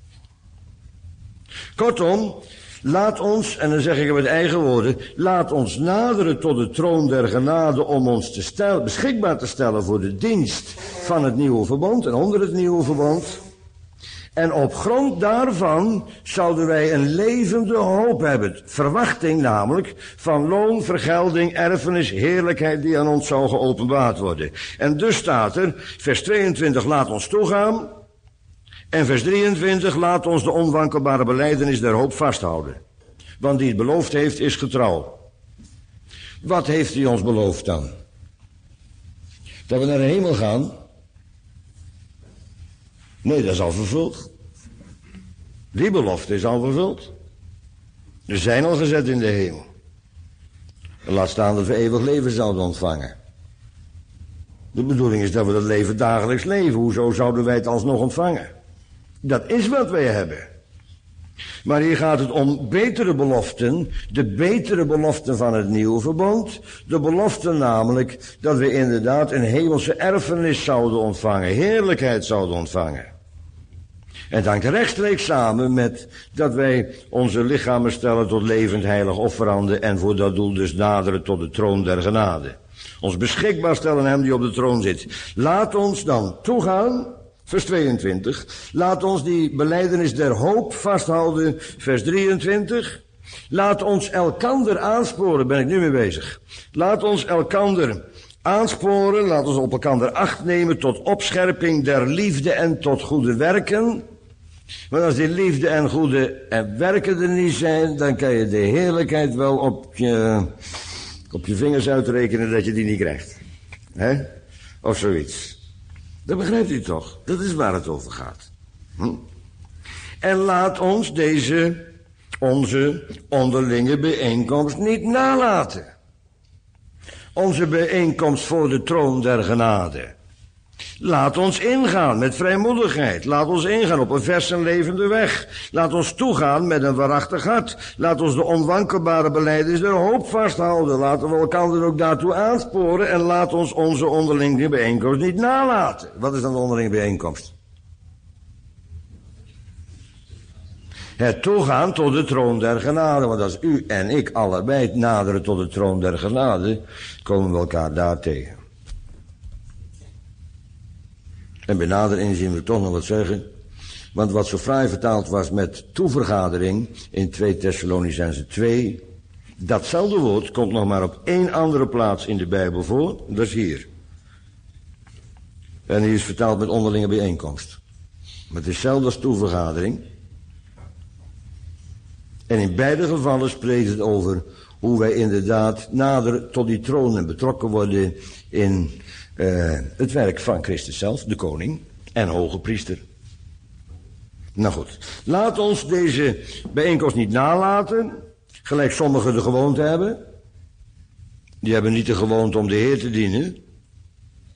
[SPEAKER 1] Kortom, laat ons, en dan zeg ik met eigen woorden, laat ons naderen tot de troon der genade om ons te stel, beschikbaar te stellen voor de dienst van het nieuwe verbond en onder het nieuwe verbond. En op grond daarvan zouden wij een levende hoop hebben. Verwachting namelijk van loon, vergelding, erfenis, heerlijkheid die aan ons zou geopenbaard worden. En dus staat er, vers tweeëntwintig, laat ons toegaan. En vers drieëntwintig, laat ons de onwankelbare belijdenis der hoop vasthouden. Want die het beloofd heeft, is getrouw. Wat heeft hij ons beloofd dan? Dat we naar de hemel gaan? Nee, dat is al vervuld. Die belofte is al vervuld. We zijn al gezet in de hemel. En laat staan dat we eeuwig leven zouden ontvangen. De bedoeling is dat we dat leven dagelijks leven. Hoezo zouden wij het alsnog ontvangen? Dat is wat wij hebben. Maar hier gaat het om betere beloften, de betere beloften van het nieuwe verbond. De belofte namelijk dat we inderdaad een hemelse erfenis zouden ontvangen, heerlijkheid zouden ontvangen. En het hangt rechtstreeks samen met dat wij onze lichamen stellen tot levend heilig offeranden en voor dat doel dus naderen tot de troon der genade. Ons beschikbaar stellen aan hem die op de troon zit. Laat ons dan toegaan, vers tweeëntwintig, laat ons die belijdenis der hoop vasthouden, vers drieëntwintig. Laat ons elkander aansporen, ben ik nu mee bezig. Laat ons elkander aansporen, laat ons op elkander acht nemen tot opscherping der liefde en tot goede werken. Want als die liefde en goede werken er niet zijn, dan kan je de heerlijkheid wel op je, op je vingers uitrekenen dat je die niet krijgt. Hè? Of zoiets. Dat begrijpt u toch? Dat is waar het over gaat. Hm? En laat ons deze, onze onderlinge bijeenkomst niet nalaten. Onze bijeenkomst voor de troon der genade. Laat ons ingaan met vrijmoedigheid. Laat ons ingaan op een vers en levende weg. Laat ons toegaan met een waarachtig hart. Laat ons de onwankelbare belijdenis der hoop vasthouden. Laten we elkaar ook daartoe aansporen. En laat ons onze onderlinge bijeenkomst niet nalaten. Wat is dan de onderlinge bijeenkomst? Het toegaan tot de troon der genade. Want als u en ik allebei naderen tot de troon der genade, komen we elkaar daar tegen. En bij nader inzien wil ik toch nog wat zeggen. Want wat zo fraai vertaald was met toevergadering in twee Thessalonicenzen twee, datzelfde woord komt nog maar op één andere plaats in de Bijbel voor. Dat is hier. En hier is vertaald met onderlinge bijeenkomst. Maar het is hetzelfde als toevergadering. En in beide gevallen spreekt het over hoe wij inderdaad nader tot die troon en betrokken worden in uh, het werk van Christus zelf, de koning en hoge priester. Nou goed, laat ons deze bijeenkomst niet nalaten, gelijk sommigen de gewoonte hebben. Die hebben niet de gewoonte om de Heer te dienen.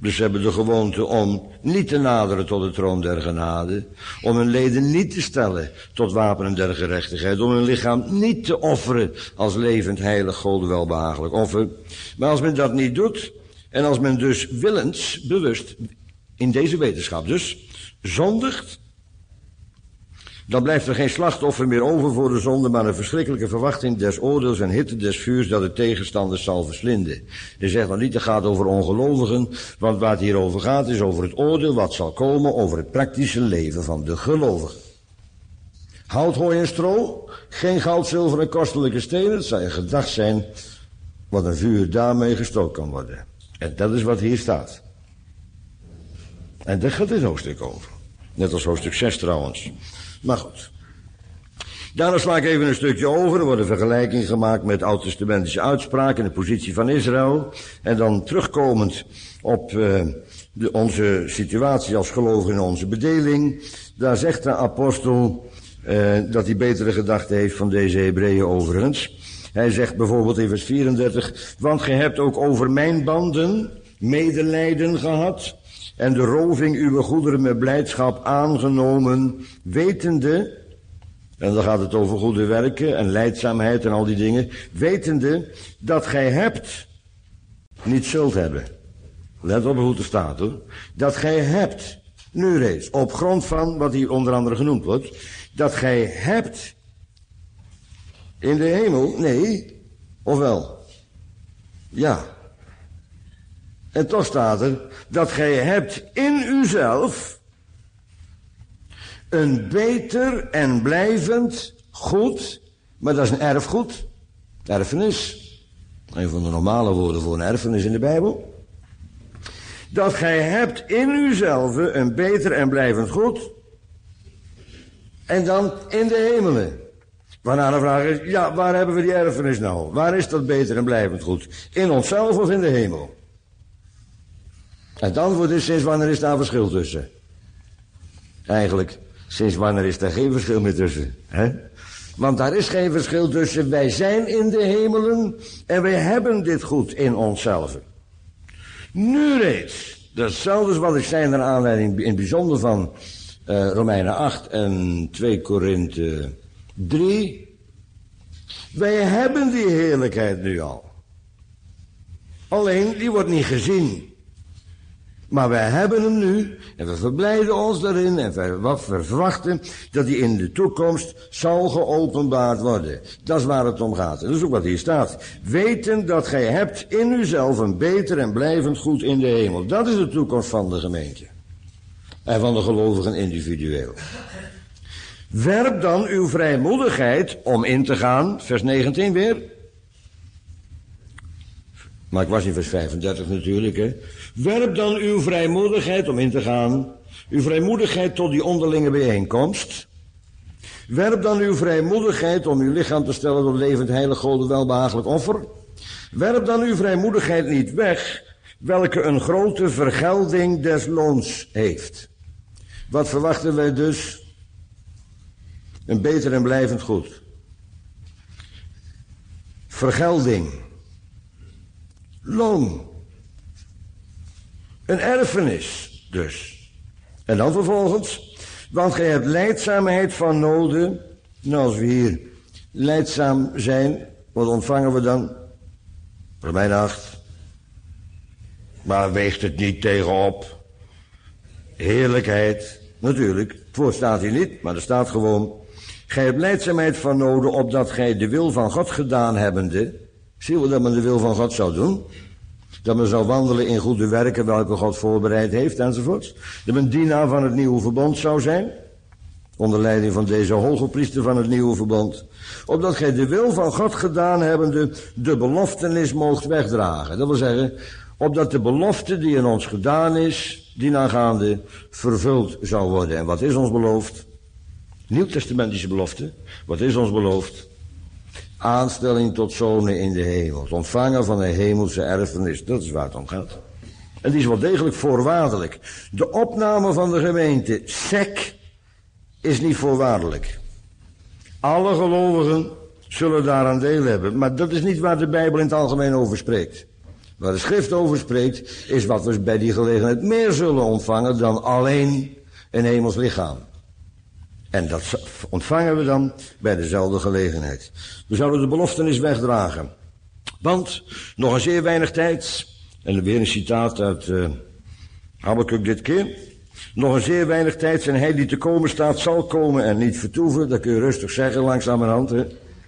[SPEAKER 1] Dus ze hebben de gewoonte om niet te naderen tot de troon der genade, om hun leden niet te stellen tot wapenen der gerechtigheid, om hun lichaam niet te offeren als levend, heilig, God welbehagelijk offer. Maar als men dat niet doet, en als men dus willens, bewust, in deze wetenschap dus, zondigt, dan blijft er geen slachtoffer meer over voor de zonde, maar een verschrikkelijke verwachting des oordeels en hitte des vuurs dat de tegenstanders zal verslinden. Je zegt nog niet, het gaat over ongelovigen, want waar het hier over gaat is over het oordeel wat zal komen over het praktische leven van de gelovigen. Hout, hooi en stro, geen goud, zilver en kostelijke stenen, het zal je gedacht zijn wat een vuur daarmee gestookt kan worden. En dat is wat hier staat. En daar gaat dit hoofdstuk over. Net als hoofdstuk zes trouwens. Maar goed. Daarna sla ik even een stukje over. Er wordt een vergelijking gemaakt met oud-testamentische uitspraken in de positie van Israël. En dan terugkomend op uh, de, onze situatie als gelovigen in onze bedeling. Daar zegt de apostel uh, dat hij betere gedachten heeft van deze Hebreeën overigens. Hij zegt bijvoorbeeld in vers vierendertig. Want gij hebt ook over mijn banden medelijden gehad. En de roving uw goederen met blijdschap aangenomen, wetende, en dan gaat het over goede werken en lijdzaamheid en al die dingen, wetende dat gij hebt, niet zult hebben. Let op hoe het er staat hoor. Dat gij hebt, nu reeds, op grond van wat hier onder andere genoemd wordt, dat gij hebt in de hemel, nee, of wel? Ja. En toch staat er dat gij hebt in uzelf een beter en blijvend goed, maar dat is een erfgoed, erfenis. Een van de normale woorden voor een erfenis in de Bijbel. Dat gij hebt in uzelf een beter en blijvend goed, en dan in de hemelen. Waarna de vraag is, ja, waar hebben we die erfenis nou? Waar is dat beter en blijvend goed? In onszelf of in de hemel? Het antwoord is, sinds wanneer is daar verschil tussen? Eigenlijk, sinds wanneer is daar geen verschil meer tussen? Hè? Want daar is geen verschil tussen. Wij zijn in de hemelen en wij hebben dit goed in onszelf. Nu reeds, datzelfde is wat ik zei naar aanleiding in het bijzonder van uh, Romeinen acht en twee Korinthe drie. Wij hebben die heerlijkheid nu al. Alleen, die wordt niet gezien. Maar wij hebben hem nu, en we verblijden ons daarin, en we verwachten dat hij in de toekomst zal geopenbaard worden. Dat is waar het om gaat. En dat is ook wat hier staat. Weten dat gij hebt in uzelf een beter en blijvend goed in de hemel. Dat is de toekomst van de gemeente. En van de gelovigen individueel. Werp dan uw vrijmoedigheid om in te gaan, vers negentien weer. Maar ik was in vers vijfendertig natuurlijk, hè. Werp dan uw vrijmoedigheid om in te gaan, uw vrijmoedigheid tot die onderlinge bijeenkomst. Werp dan uw vrijmoedigheid om uw lichaam te stellen tot levend, heilig, God welbehagelijk offer. Werp dan uw vrijmoedigheid niet weg, welke een grote vergelding des loons heeft. Wat verwachten wij dus? Een beter en blijvend goed. Vergelding. Loon. Een erfenis dus. En dan vervolgens, want gij hebt lijdzaamheid van noden. Nou, als we hier lijdzaam zijn, wat ontvangen we dan? Romeinen acht. Maar weegt het niet tegenop. Heerlijkheid, natuurlijk. Het woord staat hier niet, maar er staat gewoon. Gij hebt lijdzaamheid van noden, opdat gij de wil van God gedaan hebbende. Zie je dat men de wil van God zou doen? Dat men zou wandelen in goede werken welke God voorbereid heeft enzovoort. Dat men dienaar van het nieuwe verbond zou zijn. Onder leiding van deze hoge priester van het nieuwe verbond. Opdat gij de wil van God gedaan hebbende de beloftenis moogt wegdragen. Dat wil zeggen, opdat de belofte die in ons gedaan is, dienaangaande, vervuld zou worden. En wat is ons beloofd? Nieuwtestamentische belofte. Wat is ons beloofd? Aanstelling tot zonen in de hemel. Het ontvangen van een hemelse erfenis. Dat is waar het om gaat. En die is wel degelijk voorwaardelijk. De opname van de gemeente, S E C, is niet voorwaardelijk. Alle gelovigen zullen daaraan deel hebben. Maar dat is niet waar de Bijbel in het algemeen over spreekt. waar de schrift over spreekt, is wat we bij die gelegenheid meer zullen ontvangen dan alleen een hemels lichaam. En dat ontvangen we dan bij dezelfde gelegenheid. We zouden de beloftenis wegdragen. Want, nog een zeer weinig tijd, en weer een citaat uit uh, Habakuk dit keer. Nog een zeer weinig tijd en hij die te komen staat zal komen en niet vertoeven. Dat kun je rustig zeggen langzamerhand. Hè.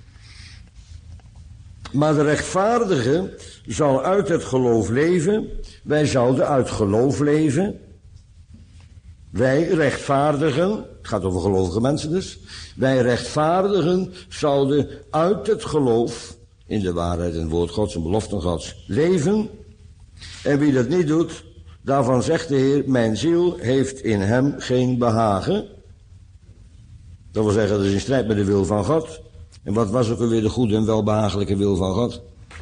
[SPEAKER 1] Maar de rechtvaardige zal uit het geloof leven. Wij zouden uit geloof leven. Wij rechtvaardigen, het gaat over gelovige mensen dus. Wij rechtvaardigen zouden uit het geloof in de waarheid en het woord Gods en beloften Gods leven. En wie dat niet doet, daarvan zegt de Heer, mijn ziel heeft in hem geen behagen. Dat wil zeggen, dat is in strijd met de wil van God. En wat was ook alweer de goede en welbehagelijke wil van God?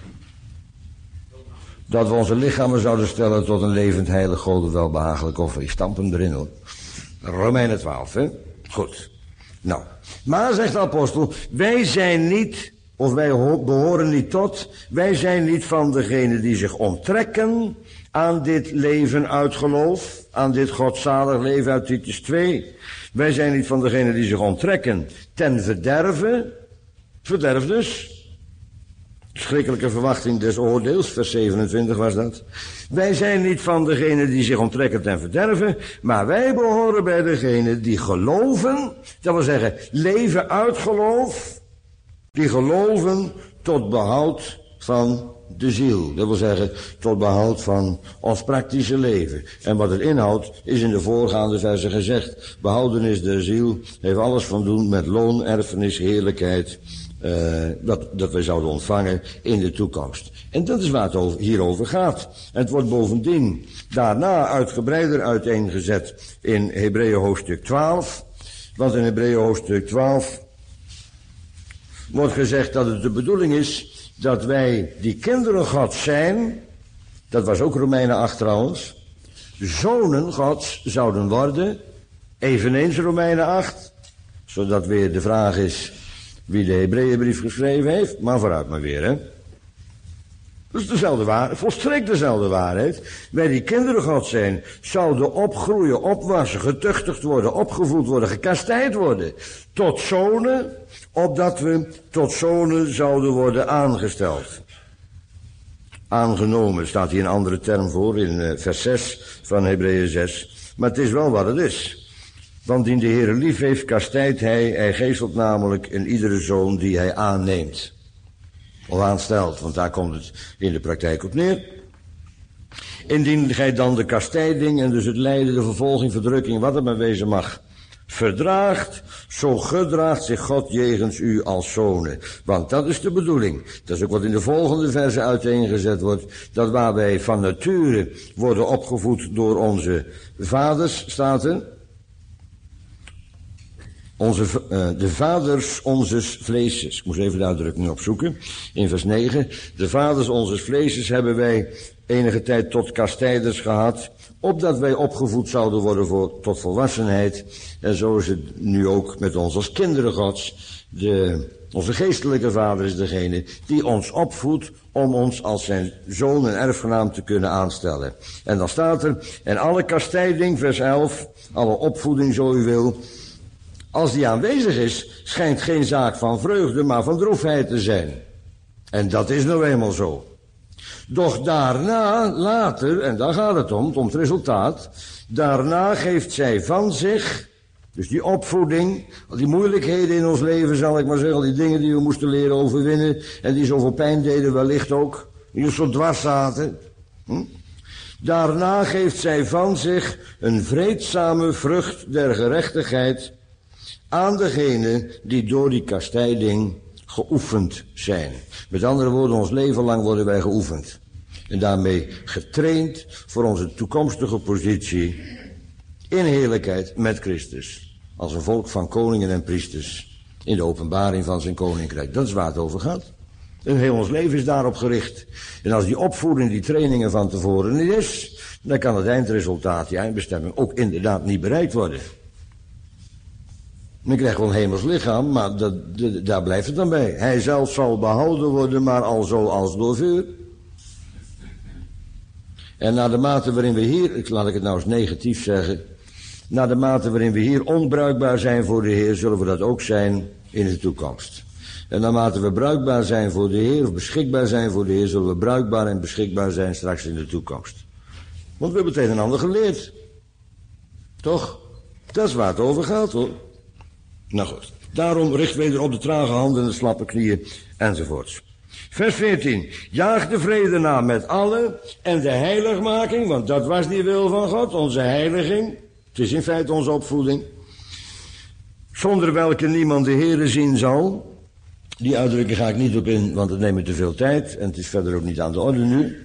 [SPEAKER 1] Dat we onze lichamen zouden stellen tot een levend, heilig, God en welbehagelijk offer. Ik stamp hem erin hoor. Romeinen twaalf, hè? Goed. Nou, maar zegt de apostel, wij zijn niet, of wij behoren niet tot, wij zijn niet van degenen die zich onttrekken aan dit leven uit geloof, aan dit godzalig leven uit Titus twee. Wij zijn niet van degenen die zich onttrekken ten verderve, verderf dus. Schrikkelijke verwachting des oordeels, vers zevenentwintig was dat. Wij zijn niet van degenen die zich onttrekken ten verderven, maar wij behoren bij degenen die geloven, dat wil zeggen, leven uit geloof, die geloven tot behoud van de ziel. Dat wil zeggen, tot behoud van ons praktische leven. En wat het inhoudt, is in de voorgaande versen gezegd. Behoudenis der ziel heeft alles van doen met loon, erfenis, heerlijkheid, Uh, dat, dat wij zouden ontvangen in de toekomst. En dat is waar het over, hier over gaat. En het wordt bovendien daarna uitgebreider uiteengezet in Hebreeën hoofdstuk twaalf. Want in Hebreeën hoofdstuk twaalf wordt gezegd dat het de bedoeling is dat wij die kinderen Gods zijn, dat was ook Romeinen acht trouwens, zonen Gods zouden worden, eveneens Romeinen acht, zodat weer de vraag is wie de Hebreeënbrief geschreven heeft, maar vooruit maar weer, hè. Dat is dezelfde waarheid, volstrekt dezelfde waarheid. Wij die kinderen God zijn, zouden opgroeien, opwassen, getuchtigd worden, opgevoed worden, gekastijd worden. Tot zonen, opdat we tot zonen zouden worden aangesteld. Aangenomen staat hier een andere term voor in uh, vers zes van Hebreeën zes. Maar het is wel wat het is. Want die de Heere lief heeft, kastijdt hij, hij geestelt namelijk in iedere zoon die hij aanneemt. Of aanstelt, want daar komt het in de praktijk op neer. Indien gij dan de kastijding en dus het lijden, de vervolging, verdrukking, wat het maar wezen mag, verdraagt, zo gedraagt zich God jegens u als zonen. Want dat is de bedoeling. Dat is ook wat in de volgende verse uiteengezet wordt. Dat waar wij van nature worden opgevoed door onze vaders, staat er. Onze, uh, de vaders onzes vleeses. Ik moest even de uitdrukking opzoeken. In vers negen. De vaders onzes vleeses hebben wij enige tijd tot kastijders gehad, opdat wij opgevoed zouden worden voor, tot volwassenheid. En zo is het nu ook met ons als kinderen Gods. De, onze geestelijke vader is degene die ons opvoedt om ons als zijn zoon en erfgenaam te kunnen aanstellen. En dan staat er, en alle kastijding, vers elf, alle opvoeding zo u wil, als die aanwezig is, schijnt geen zaak van vreugde, maar van droefheid te zijn. En dat is nou eenmaal zo. Doch daarna, later, en daar gaat het om, om het resultaat, daarna geeft zij van zich, dus die opvoeding, al die moeilijkheden in ons leven, zal ik maar zeggen, al die dingen die we moesten leren overwinnen, en die zoveel pijn deden wellicht ook, die ons zo dwars zaten. Hm? Daarna geeft zij van zich een vreedzame vrucht der gerechtigheid aan degenen die door die kastijding geoefend zijn. Met andere woorden, ons leven lang worden wij geoefend. En daarmee getraind voor onze toekomstige positie in heerlijkheid met Christus. Als een volk van koningen en priesters in de openbaring van zijn koninkrijk. Dat is waar het over gaat. En heel ons leven is daarop gericht. En als die opvoeding, die trainingen van tevoren niet is, dan kan het eindresultaat, die eindbestemming, ook inderdaad niet bereikt worden. Dan krijg je wel een hemels lichaam, maar dat, dat, daar blijft het dan bij. Hij zelf zal behouden worden, maar al zo als door vuur. En naar de mate waarin we hier, laat ik het nou eens negatief zeggen, naar de mate waarin we hier onbruikbaar zijn voor de Heer, zullen we dat ook zijn in de toekomst. En naarmate we bruikbaar zijn voor de Heer, of beschikbaar zijn voor de Heer, zullen we bruikbaar en beschikbaar zijn straks in de toekomst. Want we hebben het een en ander geleerd. Toch? Dat is waar het over gaat, hoor. Nou goed. Daarom richt weder op de trage handen en de slappe knieën, enzovoorts. Vers veertien. Jaag de vrede na met allen en de heiligmaking, want dat was die wil van God, onze heiliging. Het is in feite onze opvoeding. Zonder welke niemand de Heere zien zal. Die uitdrukking ga ik niet op in, want het neemt me te veel tijd. En het is verder ook niet aan de orde nu.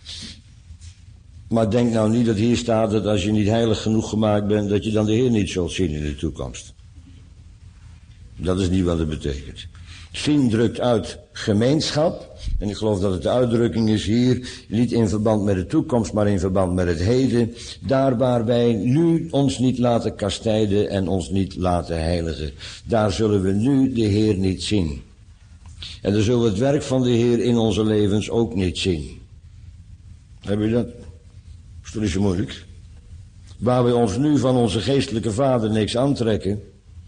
[SPEAKER 1] Maar denk nou niet dat hier staat dat als je niet heilig genoeg gemaakt bent, dat je dan de Heer niet zult zien in de toekomst. Dat is niet wat het betekent. Zien drukt uit gemeenschap. En ik geloof dat het de uitdrukking is hier, niet in verband met de toekomst, maar in verband met het heden. Daar waar wij nu ons niet laten kastijden en ons niet laten heiligen. Daar zullen we nu de Heer niet zien. En dan zullen we het werk van de Heer in onze levens ook niet zien. Heb je dat? Is toch niet zo moeilijk? Waar we ons nu van onze geestelijke vader niks aantrekken,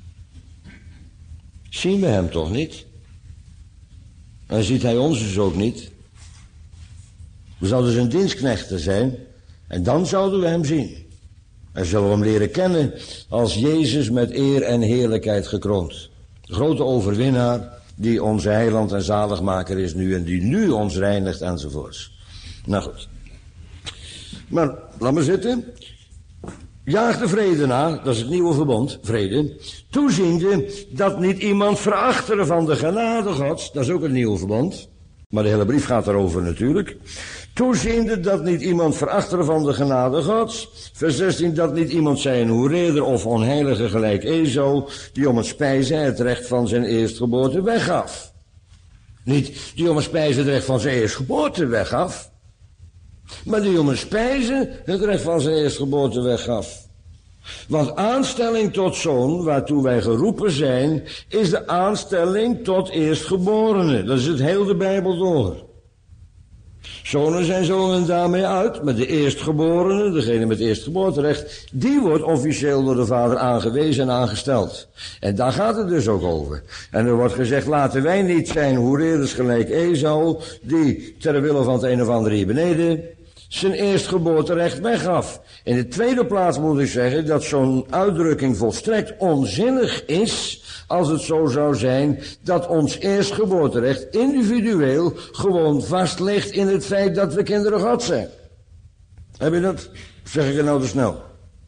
[SPEAKER 1] zien we hem toch niet? En ziet hij ons dus ook niet? We zouden zijn dienstknechten zijn en dan zouden we hem zien. En zullen we hem leren kennen als Jezus met eer en heerlijkheid gekroond. De grote overwinnaar die onze heiland en zaligmaker is nu en die nu ons reinigt enzovoorts. Nou goed. Maar laat maar zitten. Jaag de vrede na, dat is het nieuwe verbond, vrede. Toeziende dat niet iemand verachteren van de genade Gods, dat is ook het nieuwe verbond. Maar de hele brief gaat daarover natuurlijk. Toeziende dat niet iemand verachteren van de genade Gods. Vers zestien, dat niet iemand zij een hoereerder of onheilige gelijk Esau, die om het spijzen het recht van zijn eerstgeboorte weggaf. Niet die om het spijzen het recht van zijn eerstgeboorte weggaf. Maar die om een spijzen het recht van zijn eerstgeboorte weggaf. Want aanstelling tot zoon, waartoe wij geroepen zijn, is de aanstelling tot eerstgeborene. Dat is het heel de Bijbel door. Zonen zijn zonen daarmee uit, maar de eerstgeborene, degene met eerstgeboorterecht, die wordt officieel door de vader aangewezen en aangesteld. En daar gaat het dus ook over. En er wordt gezegd, laten wij niet zijn hoereerders gelijk Esau, die ter wille van het een of ander hier beneden zijn eerstgeboorterecht weggaf. In de tweede plaats moet ik zeggen dat zo'n uitdrukking volstrekt onzinnig is, als het zo zou zijn dat ons eerstgeboorterecht individueel gewoon vast ligt in het feit dat we kinderen God zijn. Heb je dat? Zeg ik het nou te snel?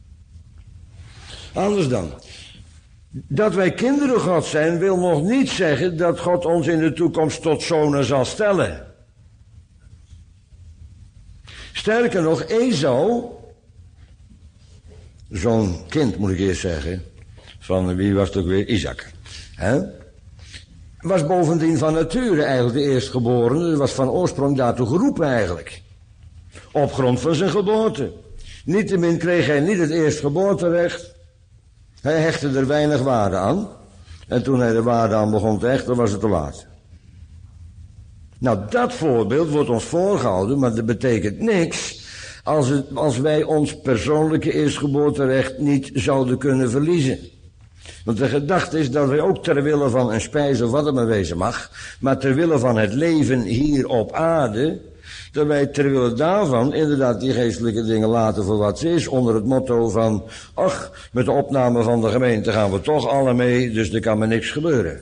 [SPEAKER 1] Anders dan. Dat wij kinderen God zijn wil nog niet zeggen dat God ons in de toekomst tot zonen zal stellen. Sterker nog, Esau, zo'n kind moet ik eerst zeggen, van wie was het ook weer? Isaac. He? Was bovendien van nature eigenlijk de eerstgeborene, was van oorsprong daartoe geroepen eigenlijk. Op grond van zijn geboorte. Niettemin kreeg hij niet het eerstgeboorterecht. Hij hechtte er weinig waarde aan. En toen hij er waarde aan begon te hechten, was het te laat. Nou, dat voorbeeld wordt ons voorgehouden, maar dat betekent niks als, het, als wij ons persoonlijke eerstgeboorterecht niet zouden kunnen verliezen. Want de gedachte is dat wij ook ter wille van een spijs of wat het maar wezen mag, maar ter wille van het leven hier op aarde, dat wij ter wille daarvan inderdaad die geestelijke dingen laten voor wat ze is, onder het motto van, ach, met de opname van de gemeente gaan we toch alle mee, dus er kan me niks gebeuren.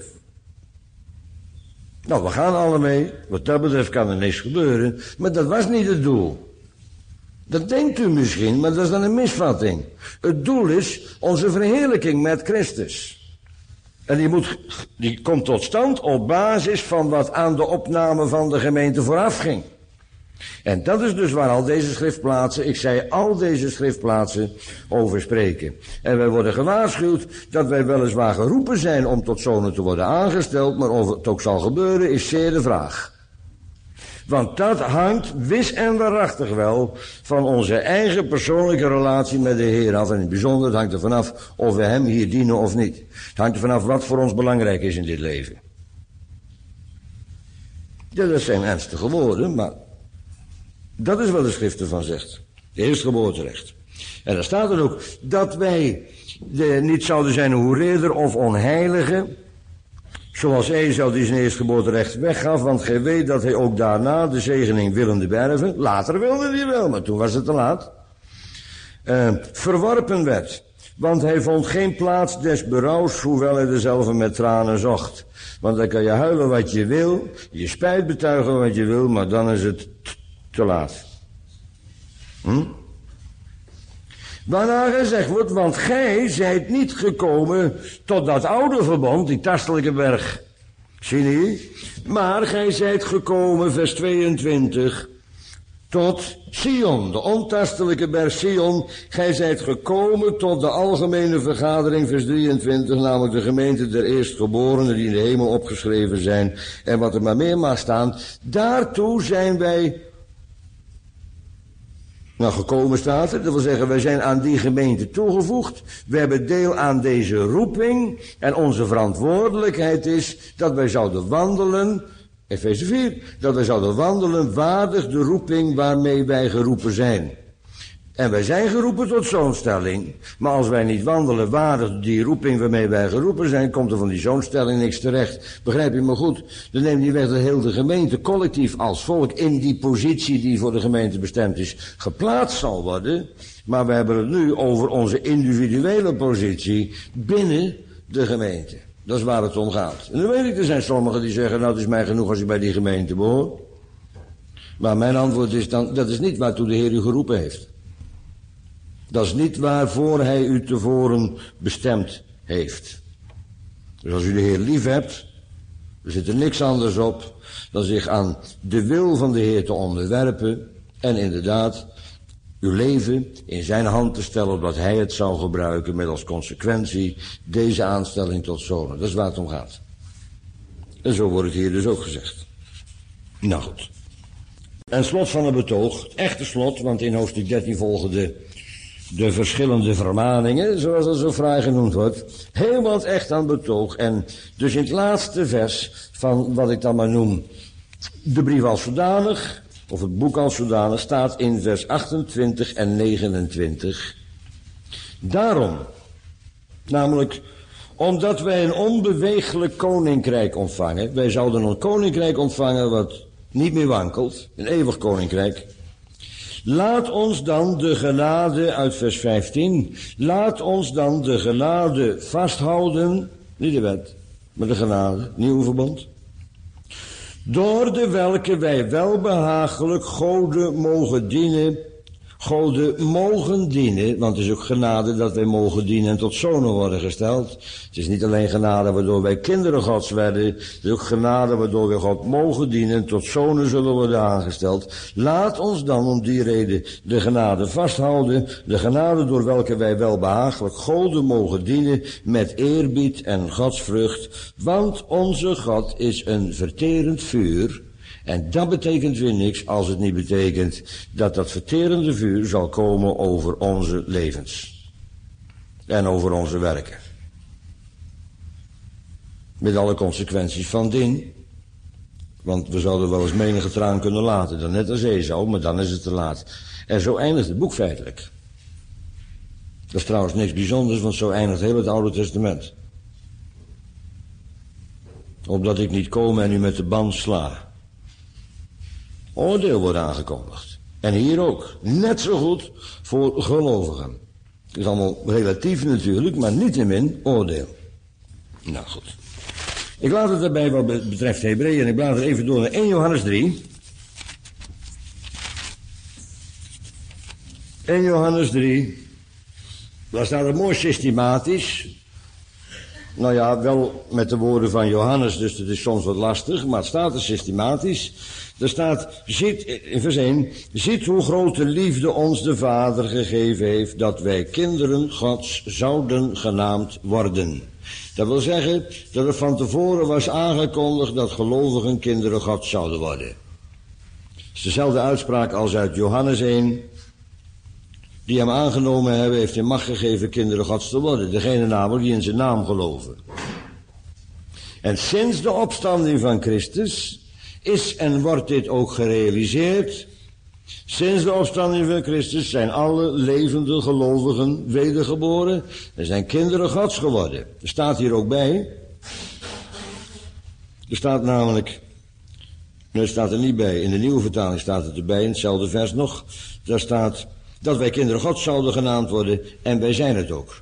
[SPEAKER 1] Nou, we gaan alle mee. Wat dat betreft kan er niks gebeuren. Maar dat was niet het doel. Dat denkt u misschien, maar dat is dan een misvatting. Het doel is onze verheerlijking met Christus. En die, moet, die komt tot stand op basis van wat aan de opname van de gemeente vooraf ging. En dat is dus waar al deze schriftplaatsen, ik zei al deze schriftplaatsen over spreken. En wij worden gewaarschuwd dat wij weliswaar geroepen zijn om tot zonen te worden aangesteld, maar of het ook zal gebeuren is zeer de vraag. Want dat hangt wis en waarachtig wel van onze eigen persoonlijke relatie met de Heer af. En in het bijzonder, het hangt er vanaf of we hem hier dienen of niet. Het hangt er vanaf wat voor ons belangrijk is in dit leven. Ja, dat zijn ernstige woorden, maar Dat is wat de schrift ervan zegt. De eerstgeboorterecht. En daar staat er ook dat wij de, niet zouden zijn een hoereerder of onheilige, zoals Esau die zijn eerstgeboorterecht weggaf, want gij weet dat hij ook daarna de zegening willende berven, later wilde hij wel, maar toen was het te laat, uh, verworpen werd. Want hij vond geen plaats des berouws, hoewel hij dezelfde met tranen zocht. Want dan kan je huilen wat je wil, je spijt betuigen wat je wil, maar dan is het te laat. Hm? Waarna gezegd wordt, want gij zijt niet gekomen tot dat oude verbond, die tastelijke berg Sinai, maar gij zijt gekomen, vers tweeëntwintig, tot Sion, de ontastelijke berg Sion. Gij zijt gekomen tot de algemene vergadering, vers drieëntwintig, namelijk de gemeente der eerstgeborenen die in de hemel opgeschreven zijn. En wat er maar meer mag staan, daartoe zijn wij, nou gekomen staat er, dat wil zeggen wij zijn aan die gemeente toegevoegd. We hebben deel aan deze roeping en onze verantwoordelijkheid is dat wij zouden wandelen, Efeze vier, dat wij zouden wandelen waardig de roeping waarmee wij geroepen zijn. En wij zijn geroepen tot zoonstelling, maar als wij niet wandelen waardig die roeping waarmee wij geroepen zijn, komt er van die zoonstelling niks terecht. Begrijp je me goed? Dan neemt die weg dat heel de gemeente collectief als volk in die positie die voor de gemeente bestemd is, geplaatst zal worden. Maar we hebben het nu over onze individuele positie binnen de gemeente. Dat is waar het om gaat. En dan weet ik, er zijn sommigen die zeggen, nou het is mij genoeg als ik bij die gemeente behoor. Maar mijn antwoord is dan, dat is niet waartoe de Heer u geroepen heeft. Dat is niet waarvoor hij u tevoren bestemd heeft. Dus als u de Heer lief hebt, er zit er niks anders op dan zich aan de wil van de Heer te onderwerpen en inderdaad uw leven in zijn hand te stellen, opdat hij het zou gebruiken met als consequentie deze aanstelling tot zonen. Dat is waar het om gaat. En zo wordt het hier dus ook gezegd. Nou goed. En slot van het betoog, het echte slot, want in hoofdstuk dertien volgen de, de verschillende vermaningen, zoals dat zo fraai genoemd wordt, helemaal echt aan het betoog. En dus in het laatste vers van wat ik dan maar noem de brief als zodanig, of het boek als zodanig, staat in vers achtentwintig en negenentwintig. Daarom, namelijk omdat wij een onbeweeglijk koninkrijk ontvangen, wij zouden een koninkrijk ontvangen wat niet meer wankelt, een eeuwig koninkrijk. Laat ons dan de genade, uit vers vijftien, laat ons dan de genade vasthouden, niet de wet, maar de genade, nieuw verbond. Door de welke wij welbehagelijk Gode mogen dienen, Gode mogen dienen, want het is ook genade dat wij mogen dienen en tot zonen worden gesteld. Het is niet alleen genade waardoor wij kinderen Gods werden, het is ook genade waardoor wij God mogen dienen en tot zonen zullen worden aangesteld. Laat ons dan om die reden de genade vasthouden, de genade door welke wij welbehagelijk Gode mogen dienen met eerbied en godsvrucht, want onze God is een verterend vuur. En dat betekent weer niks als het niet betekent dat dat verterende vuur zal komen over onze levens. En over onze werken. Met alle consequenties van dien. Want we zouden wel eens menige traan kunnen laten, dan net als Esau, maar dan is het te laat. En zo eindigt het boek feitelijk. Dat is trouwens niks bijzonders, want zo eindigt heel het Oude Testament. Opdat ik niet kom en u met de band sla. Oordeel wordt aangekondigd. En hier ook. Net zo goed voor gelovigen. Het is allemaal relatief natuurlijk, maar niettemin oordeel. Nou goed. Ik laat het daarbij wat betreft Hebreeën en ik blader even door naar eerste Johannes drie. eerste Johannes drie. Daar staat het mooi systematisch. Nou ja, wel met de woorden van Johannes, dus het is soms wat lastig, maar het staat er systematisch. Er staat, ziet, in vers één, ziet hoe grote liefde ons de Vader gegeven heeft, dat wij kinderen Gods zouden genaamd worden. Dat wil zeggen, dat er van tevoren was aangekondigd dat gelovigen kinderen Gods zouden worden. Het is dezelfde uitspraak als uit Johannes één. Die hem aangenomen hebben, heeft in macht gegeven kinderen Gods te worden. Degene namelijk die in zijn naam geloven. En sinds de opstanding van Christus is en wordt dit ook gerealiseerd, Sinds de opstanding van Christus zijn alle levende gelovigen wedergeboren en zijn kinderen Gods geworden. Er staat hier ook bij. Er staat namelijk, nee, het staat er niet bij, in de nieuwe vertaling staat het erbij, in hetzelfde vers nog. Daar staat dat wij kinderen Gods zouden genaamd worden en wij zijn het ook.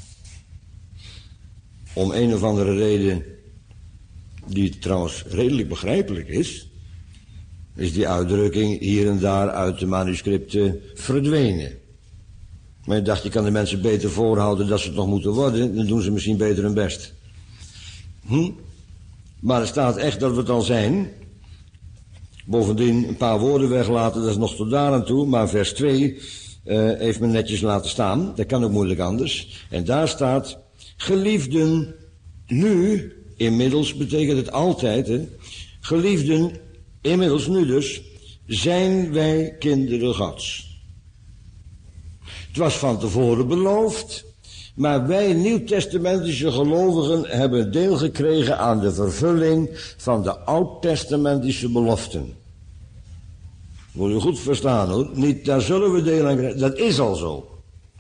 [SPEAKER 1] Om een of andere reden, die trouwens redelijk begrijpelijk is, is die uitdrukking hier en daar uit de manuscripten verdwenen. Maar ik dacht, je kan de mensen beter voorhouden dat ze het nog moeten worden, dan doen ze misschien beter hun best. Hm? Maar er staat echt dat we het al zijn. Bovendien een paar woorden weglaten, dat is nog tot daar aan toe, maar vers twee uh, heeft me netjes laten staan, dat kan ook moeilijk anders. En daar staat, geliefden, nu, inmiddels betekent het altijd, hè, geliefden, inmiddels nu dus, zijn wij kinderen Gods. Het was van tevoren beloofd, maar wij nieuwtestamentische gelovigen hebben deel gekregen aan de vervulling van de oud-testamentische beloften. Moet je goed verstaan hoor, niet daar zullen we deel aan krijgen, dat is al zo.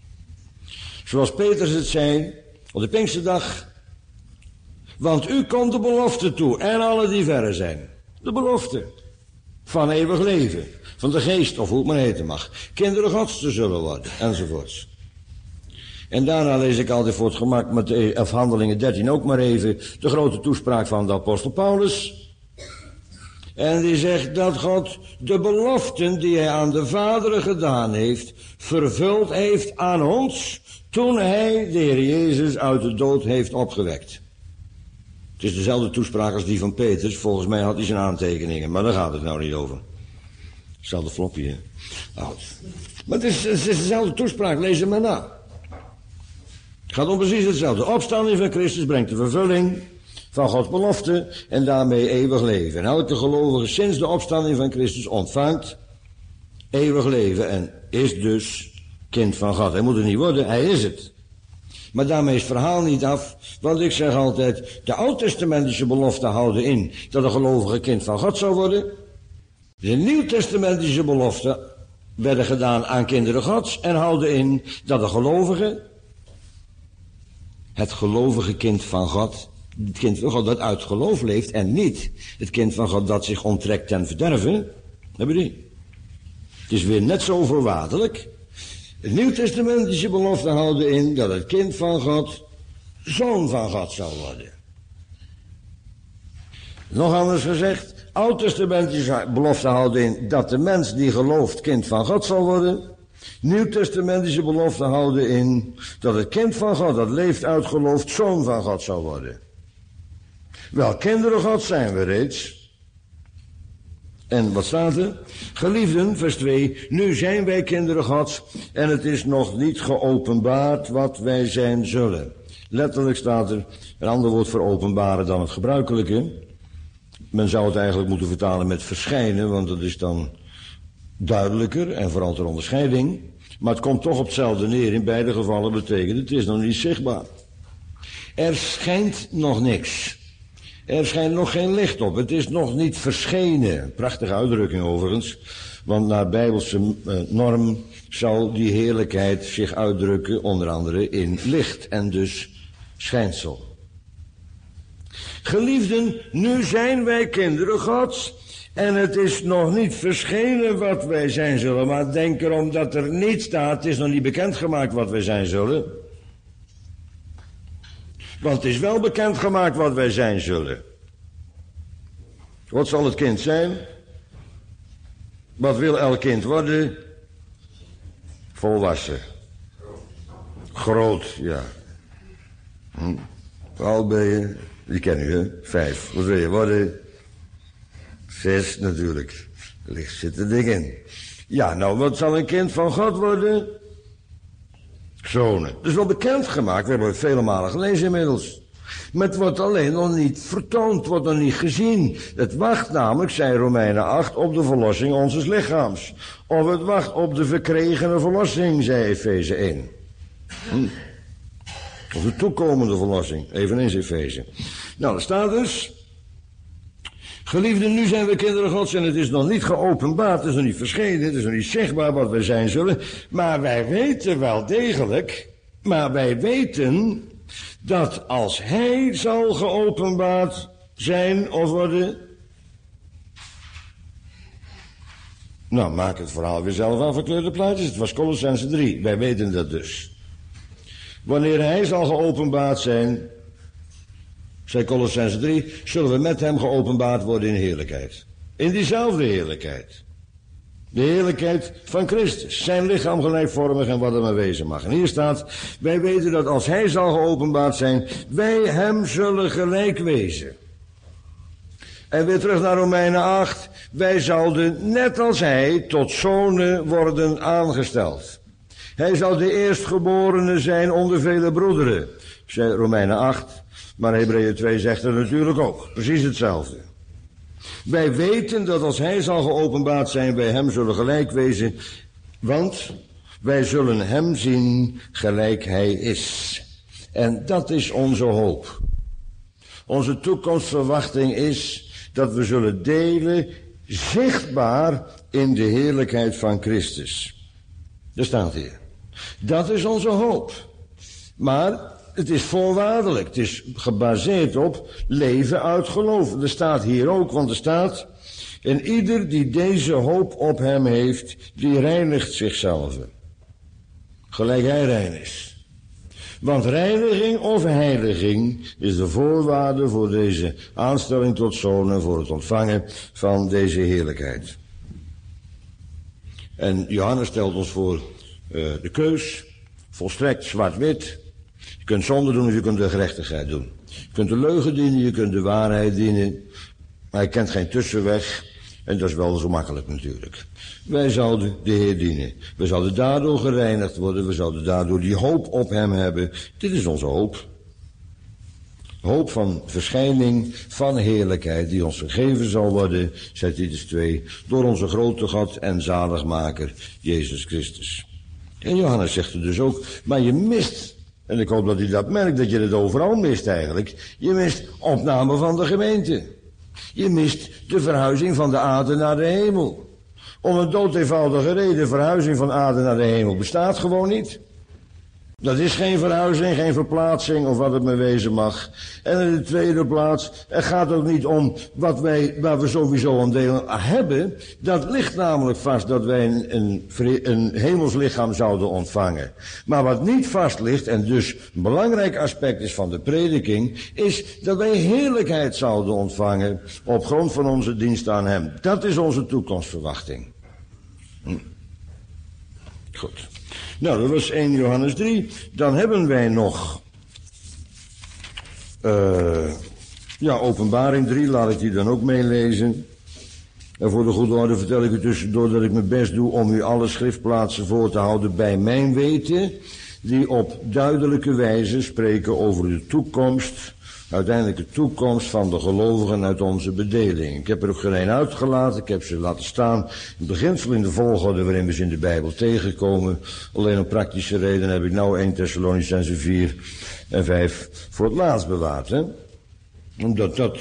[SPEAKER 1] Zoals Petrus het zei, op de Pinksterdag, want u komt de belofte toe en alle die verre zijn. De belofte van eeuwig leven, van de geest, of hoe het maar heten mag. Kinderen Gods te zullen worden, enzovoorts. En daarna lees ik altijd voor het gemak met de Handelingen dertien ook maar even de grote toespraak van de apostel Paulus. En die zegt dat God de beloften die hij aan de vaderen gedaan heeft, vervuld heeft aan ons, toen hij de Heer Jezus uit de dood heeft opgewekt. Het is dezelfde toespraak als die van Petrus. Volgens mij had hij zijn aantekeningen, maar daar gaat het nou niet over. Hetzelfde flopje, hè? Nou, maar het is, het is dezelfde toespraak, lees hem maar na. Het gaat om precies hetzelfde. De opstanding van Christus brengt de vervulling van Gods belofte en daarmee eeuwig leven. En elke gelovige sinds de opstanding van Christus ontvangt eeuwig leven en is dus kind van God. Hij moet het niet worden, hij is het. Maar daarmee is het verhaal niet af, want ik zeg altijd, de oud-testamentische beloften houden in dat een gelovige kind van God zou worden. De nieuw-testamentische beloften werden gedaan aan kinderen Gods en houden in dat de gelovige, het gelovige kind van God, het kind van God dat uit geloof leeft en niet het kind van God dat zich onttrekt ten verderven, hebben die. Het is weer net zo voorwaardelijk. Het nieuwtestamentische belofte houden in dat het kind van God zoon van God zal worden. Nog anders gezegd, oud-testamentische belofte houden in dat de mens die gelooft kind van God zal worden. Nieuwtestamentische belofte houden in dat het kind van God dat leeft uit geloof zoon van God zal worden. Wel, kinderen God zijn we reeds. En wat staat er? Geliefden, vers twee, nu zijn wij kinderen Gods en het is nog niet geopenbaard wat wij zijn zullen. Letterlijk staat er een ander woord voor openbaren dan het gebruikelijke. Men zou het eigenlijk moeten vertalen met verschijnen, want dat is dan duidelijker en vooral ter onderscheiding. Maar het komt toch op hetzelfde neer. In beide gevallen betekent het, het is nog niet zichtbaar. Er schijnt nog niks. Er schijnt nog geen licht op. Het is nog niet verschenen. Prachtige uitdrukking overigens. Want naar bijbelse uh, norm zou die heerlijkheid zich uitdrukken onder andere in licht en dus schijnsel. Geliefden, nu zijn wij kinderen Gods en het is nog niet verschenen wat wij zijn zullen. Maar denk erom dat er niet staat, het is nog niet bekendgemaakt wat wij zijn zullen. Want het is wel bekendgemaakt wat wij zijn zullen. Wat zal het kind zijn? Wat wil elk kind worden? Volwassen. Groot, ja. Hm. Hoe oud ben je? Die ken u, hè? Vijf. Wat wil je worden? Zes, natuurlijk. Licht zit er dik in. Ja, nou, wat zal een kind van God worden? Zonen. Dus wel bekendgemaakt, we hebben het vele malen gelezen inmiddels. Maar het wordt alleen nog niet vertoond, het wordt nog niet gezien. Het wacht namelijk, zei Romeinen acht, op de verlossing onzes lichaams. Of het wacht op de verkregene verlossing, zei Efeze één. Hm. Of de toekomende verlossing, eveneens Efeze. Nou, er staat dus, Geliefden, nu zijn we kinderen Gods en het is nog niet geopenbaard, het is nog niet verschenen, het is nog niet zichtbaar wat wij zijn zullen. Maar wij weten wel degelijk, maar wij weten dat als Hij zal geopenbaard zijn of worden. Nou, maak het verhaal weer zelf af, verkleurde plaatjes. Het was Kolossenzen drie, wij weten dat dus. Wanneer Hij zal geopenbaard zijn, zei Kolossenzen drie, zullen we met Hem geopenbaard worden in heerlijkheid. In diezelfde heerlijkheid. De heerlijkheid van Christus. Zijn lichaam gelijkvormig en wat er maar wezen mag. En hier staat, wij weten dat als Hij zal geopenbaard zijn, wij Hem zullen gelijk wezen. En weer terug naar Romeinen acht. Wij zouden, net als Hij, tot zonen worden aangesteld. Hij zal de eerstgeborene zijn onder vele broederen. Zei Romeinen acht. Maar Hebreeën twee zegt er natuurlijk ook. Precies hetzelfde. Wij weten dat als Hij zal geopenbaard zijn, wij Hem zullen gelijk wezen. Want wij zullen Hem zien gelijk Hij is. En dat is onze hoop. Onze toekomstverwachting is dat we zullen delen zichtbaar in de heerlijkheid van Christus. Daar staat hier. Dat is onze hoop. Maar het is voorwaardelijk. Het is gebaseerd op leven uit geloof. Er staat hier ook, want er staat, en ieder die deze hoop op Hem heeft, die reinigt zichzelf. Gelijk Hij rein is. Want reiniging of heiliging is de voorwaarde voor deze aanstelling tot zonen, voor het ontvangen van deze heerlijkheid. En Johannes stelt ons voor uh, de keus, volstrekt zwart-wit. Je kunt zonde doen of je kunt de gerechtigheid doen. Je kunt de leugen dienen, je kunt de waarheid dienen. Maar je kent geen tussenweg. En dat is wel zo makkelijk natuurlijk. Wij zouden de Heer dienen. We zouden daardoor gereinigd worden. We zouden daardoor die hoop op Hem hebben. Dit is onze hoop. Hoop van verschijning van heerlijkheid die ons gegeven zal worden, zegt Titus twee, door onze grote God en zaligmaker, Jezus Christus. En Johannes zegt er dus ook, maar je mist, en ik hoop dat u dat merkt, dat je het overal mist eigenlijk, je mist opname van de gemeente. Je mist de verhuizing van de aarde naar de hemel. Om een dood eenvoudige reden, verhuizing van aarde naar de hemel bestaat gewoon niet. Dat is geen verhuizing, geen verplaatsing of wat het maar wezen mag. En in de tweede plaats, het gaat ook niet om wat wij, waar we sowieso een deel hebben. Dat ligt namelijk vast dat wij een, een, een hemels lichaam zouden ontvangen. Maar wat niet vast ligt, en dus een belangrijk aspect is van de prediking, is dat wij heerlijkheid zouden ontvangen op grond van onze dienst aan Hem. Dat is onze toekomstverwachting. Hm. Goed. Nou, dat was eerste Johannes drie. Dan hebben wij nog uh, ja, Openbaring drie, laat ik die dan ook meelezen. En voor de goede orde vertel ik u tussendoor dat ik mijn best doe om u alle schriftplaatsen voor te houden bij mijn weten, die op duidelijke wijze spreken over de toekomst, uiteindelijk de toekomst van de gelovigen uit onze bedeling. Ik heb er ook geen uitgelaten, ik heb ze laten staan in beginsel in de volgorde waarin we ze in de Bijbel tegenkomen. Alleen om praktische redenen heb ik nou eerste Thessalonicenzen vier en vijf voor het laatst bewaard. Hè? Omdat dat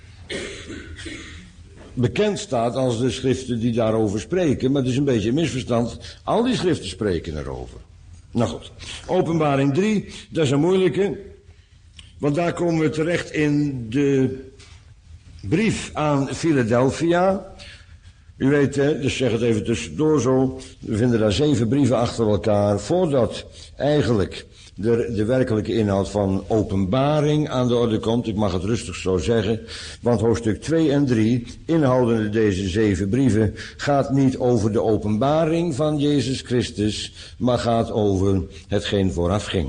[SPEAKER 1] bekend staat als de schriften die daarover spreken, maar het is een beetje een misverstand. Al die schriften spreken erover. Nou goed, Openbaring drie, dat is een moeilijke. Want daar komen we terecht in de brief aan Philadelphia. U weet, hè, dus zeg het even tussendoor zo. We vinden daar zeven brieven achter elkaar. Voordat eigenlijk de, de werkelijke inhoud van Openbaring aan de orde komt. Ik mag het rustig zo zeggen. Want hoofdstuk twee en drie, inhoudende deze zeven brieven, gaat niet over de openbaring van Jezus Christus, maar gaat over hetgeen vooraf ging.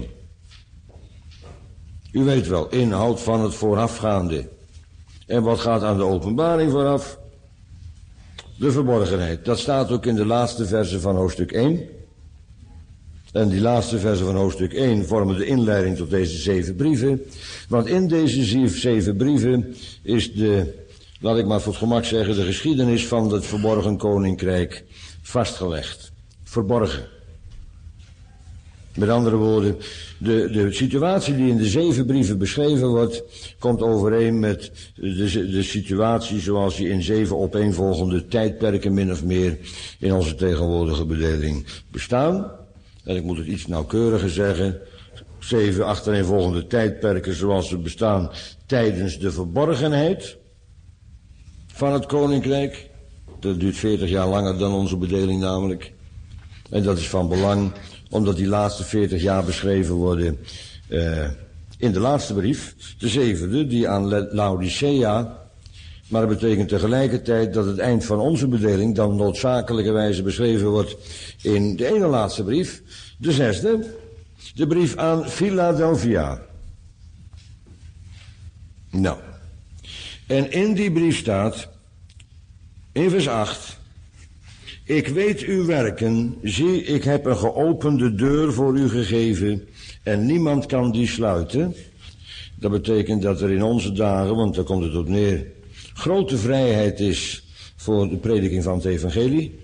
[SPEAKER 1] U weet wel, inhoud van het voorafgaande. En wat gaat aan de openbaring vooraf? De verborgenheid. Dat staat ook in de laatste versen van hoofdstuk één. En die laatste versen van hoofdstuk één vormen de inleiding tot deze zeven brieven. Want in deze zeven brieven is de, laat ik maar voor het gemak zeggen, de geschiedenis van het verborgen koninkrijk vastgelegd. Verborgen. Met andere woorden, de, de situatie die in de zeven brieven beschreven wordt, komt overeen met de, de situatie zoals die in zeven opeenvolgende tijdperken min of meer in onze tegenwoordige bedeling bestaan. En ik moet het iets nauwkeuriger zeggen, zeven achtereenvolgende tijdperken zoals ze bestaan tijdens de verborgenheid van het koninkrijk. Dat duurt veertig jaar langer dan onze bedeling namelijk. En dat is van belang, omdat die laatste veertig jaar beschreven worden uh, in de laatste brief, de zevende, die aan Laodicea. Maar dat betekent tegelijkertijd dat het eind van onze bedeling dan noodzakelijkerwijze beschreven wordt in de ene laatste brief, de zesde, de brief aan Philadelphia. Nou, en in die brief staat, in vers acht, ik weet uw werken, zie, ik heb een geopende deur voor u gegeven en niemand kan die sluiten. Dat betekent dat er in onze dagen, want daar komt het op neer, grote vrijheid is voor de prediking van het evangelie.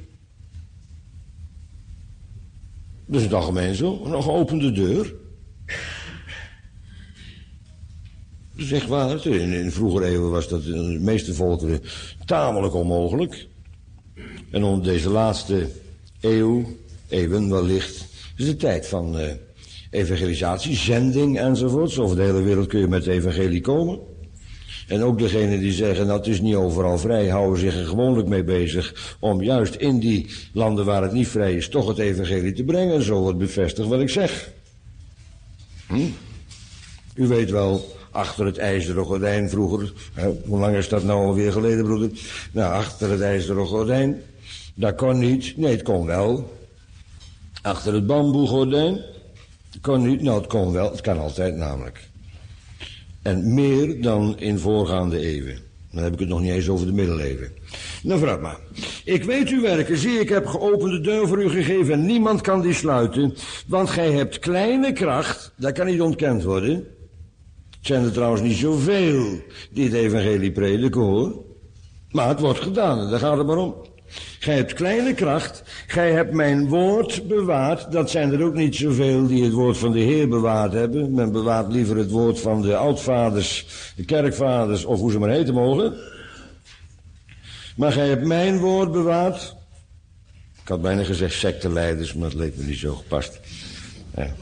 [SPEAKER 1] Dat is het algemeen zo, een geopende deur. Dat is echt waar. In, in vroegere eeuwen was dat in de meeste volkeren tamelijk onmogelijk. En onder deze laatste eeuw, eeuwen wellicht, is de tijd van uh, evangelisatie, zending enzovoorts. Over de hele wereld kun je met het evangelie komen. En ook degenen die zeggen, nou het is niet overal vrij, houden zich er gewoonlijk mee bezig om juist in die landen waar het niet vrij is, toch het evangelie te brengen. En zo wordt bevestigd wat ik zeg. Hm? U weet wel, achter het ijzeren gordijn vroeger, hè, hoe lang is dat nou alweer geleden, broeder? Nou, achter het ijzeren gordijn, dat kon niet, nee het kon wel. Achter het bamboegordijn, dat kon niet, nou het kon wel, het kan altijd namelijk. En meer dan in voorgaande eeuwen. Dan heb ik het nog niet eens over de middeleeuwen. Nou, vooruit maar. Ik weet uw werken, zie, ik heb geopende deur voor u gegeven en niemand kan die sluiten. Want gij hebt kleine kracht, dat kan niet ontkend worden. Het zijn er trouwens niet zoveel die het evangelie prediken, hoor. Maar het wordt gedaan, en daar gaat het maar om. Gij hebt kleine kracht, gij hebt mijn woord bewaard. Dat zijn er ook niet zoveel die het woord van de Heer bewaard hebben. Men bewaart liever het woord van de oudvaders, de kerkvaders, of hoe ze maar heten mogen. Maar gij hebt mijn woord bewaard. Ik had bijna gezegd secteleiders, maar het leek me niet zo gepast. Ja.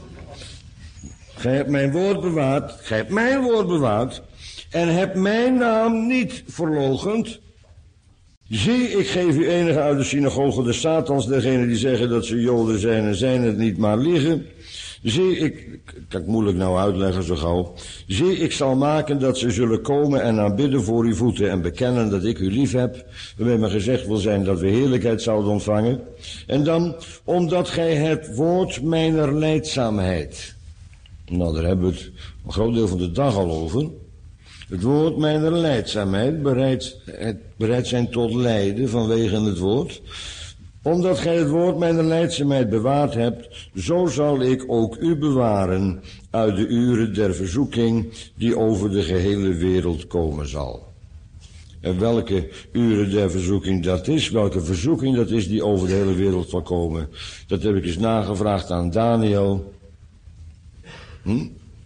[SPEAKER 1] Gij hebt mijn woord bewaard, gij hebt mijn woord bewaard, en hebt mijn naam niet verloochend. Zie, ik geef u enige uit de synagoge des Satans, degenen die zeggen dat ze Joden zijn en zijn het niet, maar liegen. Zie, ik, kan ik moeilijk nou uitleggen zo gauw. Zie, ik zal maken dat ze zullen komen en aanbidden voor uw voeten en bekennen dat ik u lief heb, waarmee me gezegd wil zijn dat we heerlijkheid zouden ontvangen. En dan, omdat gij het woord mijner lijdzaamheid. Nou, daar hebben we het een groot deel van de dag al over. Het woord mijner lijdzaamheid, bereid, het bereid zijn tot lijden vanwege het woord. Omdat gij het woord mijner lijdzaamheid bewaard hebt, zo zal ik ook u bewaren uit de uren der verzoeking die over de gehele wereld komen zal. En welke uren der verzoeking dat is, welke verzoeking dat is die over de hele wereld zal komen, dat heb ik eens nagevraagd aan Daniel. Hm?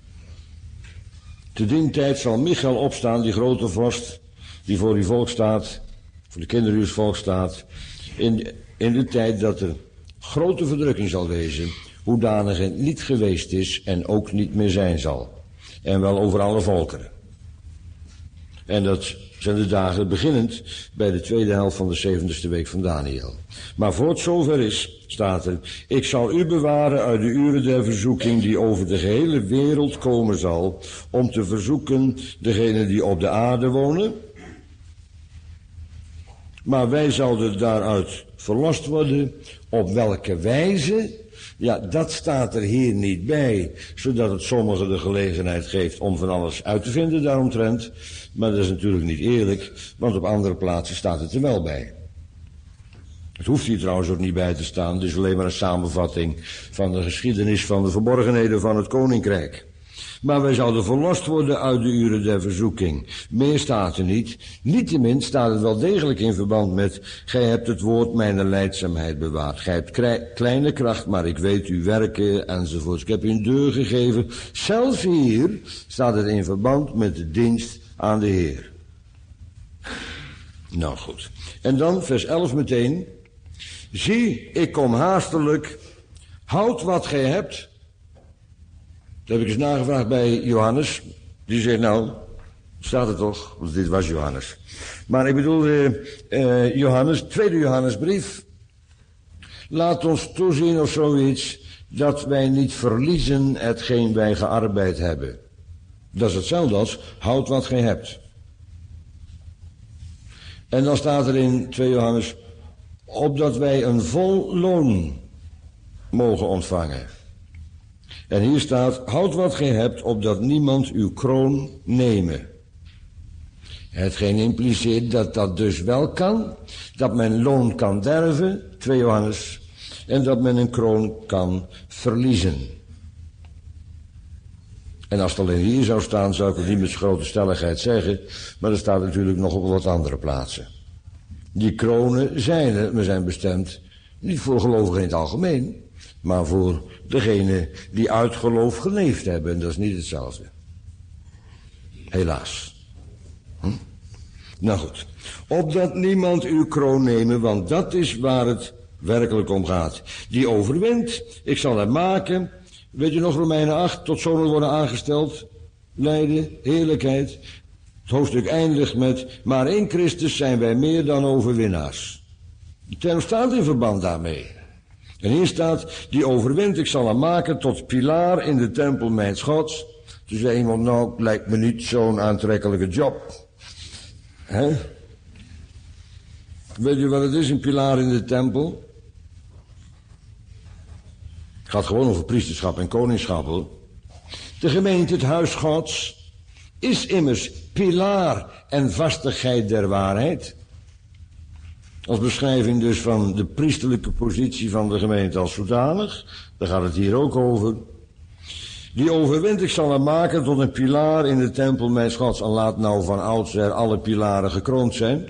[SPEAKER 1] Te dien tijd zal Michael opstaan, die grote vorst, die voor uw volk staat, voor de kinderen uws volk staat, in, in de tijd dat er grote verdrukking zal wezen, hoedanig het niet geweest is en ook niet meer zijn zal. En wel over alle volkeren. En dat zijn de dagen beginnend bij de tweede helft van de zeventigste week van Daniel. Maar voor het zover is, staat er, ik zal u bewaren uit de uren der verzoeking die over de gehele wereld komen zal, om te verzoeken degenen die op de aarde wonen. Maar wij zouden daaruit verlost worden. Op welke wijze? Ja, dat staat er hier niet bij, zodat het sommigen de gelegenheid geeft om van alles uit te vinden daaromtrent. Maar dat is natuurlijk niet eerlijk, want op andere plaatsen staat het er wel bij. Het hoeft hier trouwens ook niet bij te staan, het is alleen maar een samenvatting van de geschiedenis van de verborgenheden van het koninkrijk. Maar wij zouden verlost worden uit de uren der verzoeking. Meer staat er niet. Niettemin staat het wel degelijk in verband met, gij hebt het woord mijne lijdzaamheid bewaard. Gij hebt kleine kracht, maar ik weet uw werken, enzovoorts. Ik heb u een deur gegeven. Zelfs hier staat het in verband met de dienst aan de Heer. Nou goed. En dan vers elf meteen. Zie, ik kom haastelijk. Houd wat gij hebt. Dat heb ik eens nagevraagd bij Johannes. Die zegt, nou, staat er toch, want dit was Johannes. Maar ik bedoel, uh, uh, Johannes, tweede Johannesbrief. Laat ons toezien of zoiets, dat wij niet verliezen hetgeen wij gearbeid hebben. Dat is hetzelfde als, houd wat gij hebt. En dan staat er in tweede Johannes, opdat wij een vol loon mogen ontvangen. En hier staat, houd wat gij hebt, opdat niemand uw kroon nemen. Hetgeen impliceert dat dat dus wel kan, dat men loon kan derven, twee Johannes, en dat men een kroon kan verliezen. En als het alleen hier zou staan, zou ik het niet met grote stelligheid zeggen, maar dat staat natuurlijk nog op wat andere plaatsen. Die kronen zijn er, maar zijn bestemd niet voor gelovigen in het algemeen, maar voor degene die uit geloof geleefd hebben. En dat is niet hetzelfde. Helaas. Hm? Nou goed. Opdat niemand uw kroon nemen, want dat is waar het werkelijk om gaat. Die overwint, ik zal hem maken. Weet je nog, Romeinen acht, tot zonen worden aangesteld. Lijden, heerlijkheid. Het hoofdstuk eindigt met, maar in Christus zijn wij meer dan overwinnaars. De term staat in verband daarmee. En hier staat, die overwint, ik zal hem maken tot pilaar in de tempel mijns Gods. Toen zei iemand, nou, lijkt me niet zo'n aantrekkelijke job. Hè? Weet je wat het is, een pilaar in de tempel? Het gaat gewoon over priesterschap en koningschap, hoor. De gemeente, het huis Gods, is immers pilaar en vastigheid der waarheid. Als beschrijving dus van de priesterlijke positie van de gemeente als zodanig. Daar gaat het hier ook over. Die overwint, ik zal hem maken tot een pilaar in de tempel mijns Gods. En laat nou van oudsher alle pilaren gekroond zijn.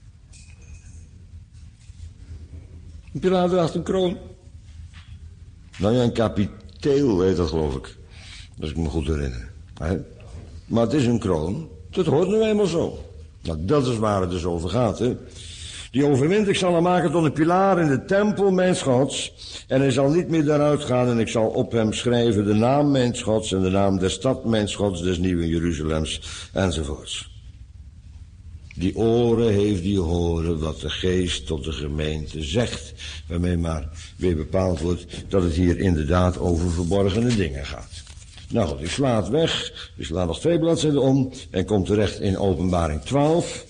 [SPEAKER 1] Een pilaar draagt een kroon. Nou ja, een kapiteel heet dat, geloof ik. Als ik me goed herinner. Maar het is een kroon. Dat hoort nu eenmaal zo. Nou, dat is waar het dus over gaat, hè. Die overwint, ik zal hem maken tot een pilaar in de tempel mijns Gods. En hij zal niet meer daaruit gaan en ik zal op hem schrijven de naam mijns Gods en de naam der stad mijns Gods, des nieuwen Jeruzalems, enzovoorts. Die oren heeft die horen wat de geest tot de gemeente zegt. Waarmee maar weer bepaald wordt dat het hier inderdaad over verborgene dingen gaat. Nou goed, ik sla het weg. Ik sla nog twee bladzijden om en kom terecht in Openbaring twaalf.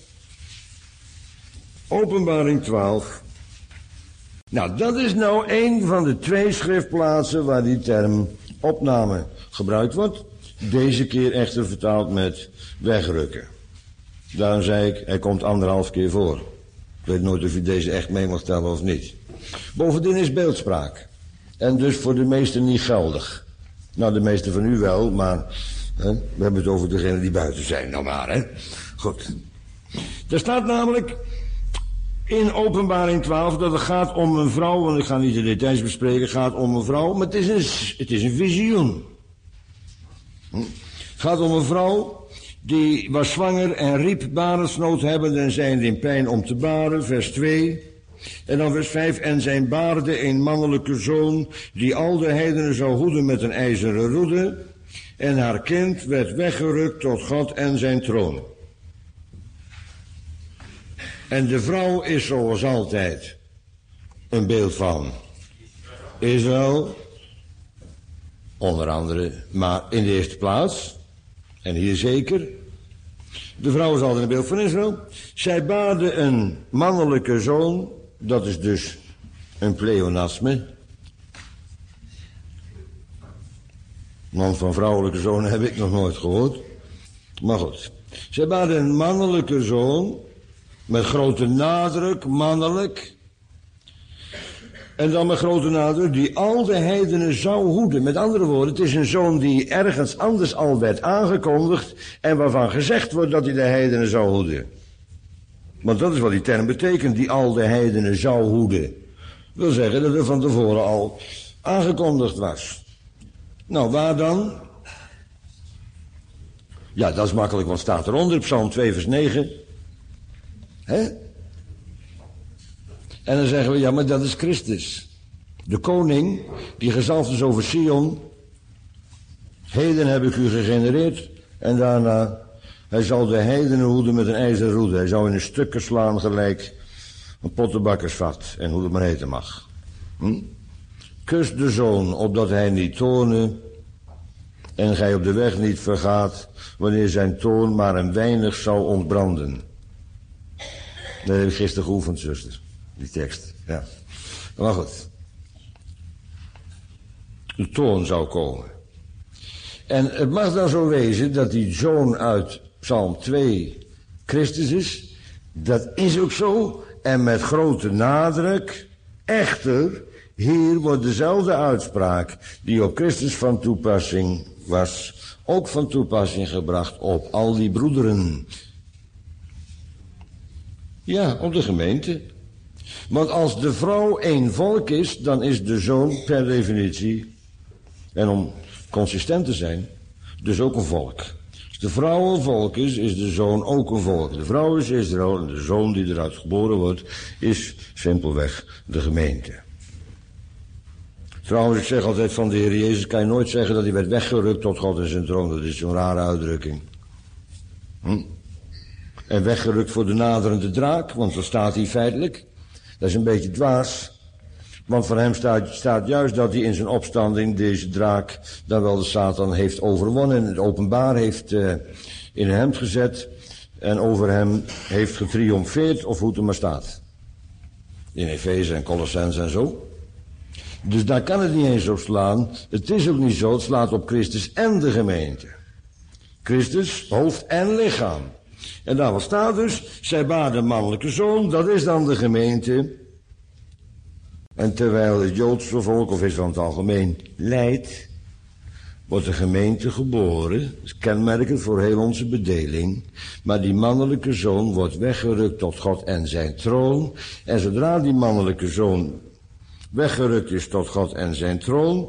[SPEAKER 1] Openbaring twaalf. Nou, dat is nou een van de twee schriftplaatsen waar die term opname gebruikt wordt. Deze keer echter vertaald met wegrukken. Daarom zei ik, hij komt anderhalf keer voor. Ik weet nooit of u deze echt mee mag tellen of niet. Bovendien is beeldspraak. En dus voor de meesten niet geldig. Nou, de meesten van u wel, maar hè, we hebben het over degenen die buiten zijn, nou maar, hè. Goed. Er staat namelijk in Openbaring twaalf dat het gaat om een vrouw, want ik ga niet de details bespreken, het gaat om een vrouw, maar het is een, het is een visioen. Het gaat om een vrouw die was zwanger en riep barensnood hebben en zijnde in pijn om te baren, vers twee. En dan vers vijf, en zijn baarde een mannelijke zoon, die al de heidenen zou hoeden met een ijzeren roede, en haar kind werd weggerukt tot God en zijn troon. En de vrouw is zoals altijd een beeld van Israël, onder andere, maar in de eerste plaats, en hier zeker, de vrouw is altijd een beeld van Israël. Zij baarde een mannelijke zoon, dat is dus een pleonasme. Man van vrouwelijke zoon heb ik nog nooit gehoord. Maar goed, zij baarde een mannelijke zoon, met grote nadruk, mannelijk. En dan met grote nadruk, die al de heidenen zou hoeden. Met andere woorden, het is een zoon die ergens anders al werd aangekondigd en waarvan gezegd wordt dat hij de heidenen zou hoeden. Want dat is wat die term betekent, die al de heidenen zou hoeden. Wil zeggen dat er van tevoren al aangekondigd was. Nou, waar dan? Ja, dat is makkelijk, wat staat eronder? Psalm twee vers negen. Hè? En dan zeggen we, ja, maar dat is Christus. De koning, die gezalfd is over Sion. Heden heb ik u gegenereerd. En daarna, hij zal de heidenen hoeden met een ijzeren roede. Hij zou in stukken slaan gelijk een pottenbakkersvat. En hoe het maar heten mag. Hm? Kus de zoon, opdat hij niet toorne. En gij op de weg niet vergaat, wanneer zijn toorn maar een weinig zou ontbranden. Dat heb ik gisteren geoefend, zuster. Die tekst, ja. Maar goed. De toorn zou komen. En het mag dan zo wezen dat die zoon uit Psalm twee Christus is. Dat is ook zo. En met grote nadruk. Echter, hier wordt dezelfde uitspraak die op Christus van toepassing was, ook van toepassing gebracht op al die broederen. Ja, op de gemeente. Want als de vrouw één volk is, dan is de zoon per definitie, en om consistent te zijn, dus ook een volk. Als de vrouw een volk is, is de zoon ook een volk. De vrouw is Israël en de zoon die eruit geboren wordt, is simpelweg de gemeente. Trouwens, ik zeg altijd van de Heer Jezus, kan je nooit zeggen dat hij werd weggerukt tot God en zijn troon. Dat is zo'n rare uitdrukking. Hm? En weggerukt voor de naderende draak, want zo staat hij feitelijk. Dat is een beetje dwaas. Want van hem staat, staat juist dat hij in zijn opstanding deze draak, dan wel de Satan, heeft overwonnen. En het openbaar heeft uh, in een hemd gezet en over hem heeft getriomfeerd, of hoe het er maar staat. In Efeze en Colossense en zo. Dus daar kan het niet eens op slaan. Het is ook niet zo, het slaat op Christus en de gemeente. Christus, hoofd en lichaam. En daar staat dus, zij baarde een mannelijke zoon, dat is dan de gemeente. En terwijl het Joodse volk, of is van het algemeen, lijdt, wordt de gemeente geboren. Dat is kenmerkend voor heel onze bedeling. Maar die mannelijke zoon wordt weggerukt tot God en zijn troon. En zodra die mannelijke zoon weggerukt is tot God en zijn troon,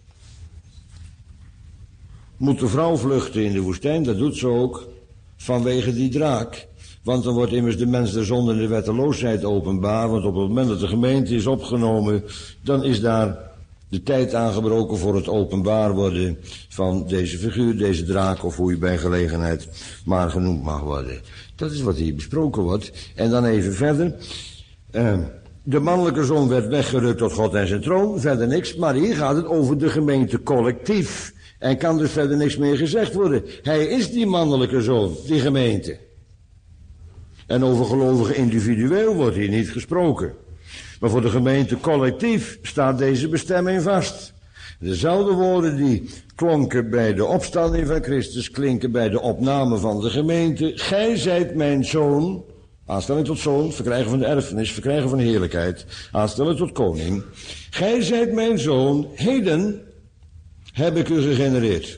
[SPEAKER 1] moet de vrouw vluchten in de woestijn, dat doet ze ook, vanwege die draak. Want dan wordt immers de mens de zonde en de wetteloosheid openbaar, want op het moment dat de gemeente is opgenomen, dan is daar de tijd aangebroken voor het openbaar worden van deze figuur, deze draak, of hoe je bij gelegenheid maar genoemd mag worden. Dat is wat hier besproken wordt. En dan even verder. Uh, De mannelijke zoon werd weggerukt tot God en zijn troon, verder niks, maar hier gaat het over de gemeente collectief. En kan dus verder niks meer gezegd worden. Hij is die mannelijke zoon, die gemeente. En over gelovigen individueel wordt hier niet gesproken. Maar voor de gemeente collectief staat deze bestemming vast. Dezelfde woorden die klonken bij de opstanding van Christus, klinken bij de opname van de gemeente. Gij zijt mijn zoon. Aanstelling tot zoon, verkrijgen van de erfenis, verkrijgen van de heerlijkheid. Aanstelling tot koning. Gij zijt mijn zoon, heden heb ik u gegenereerd.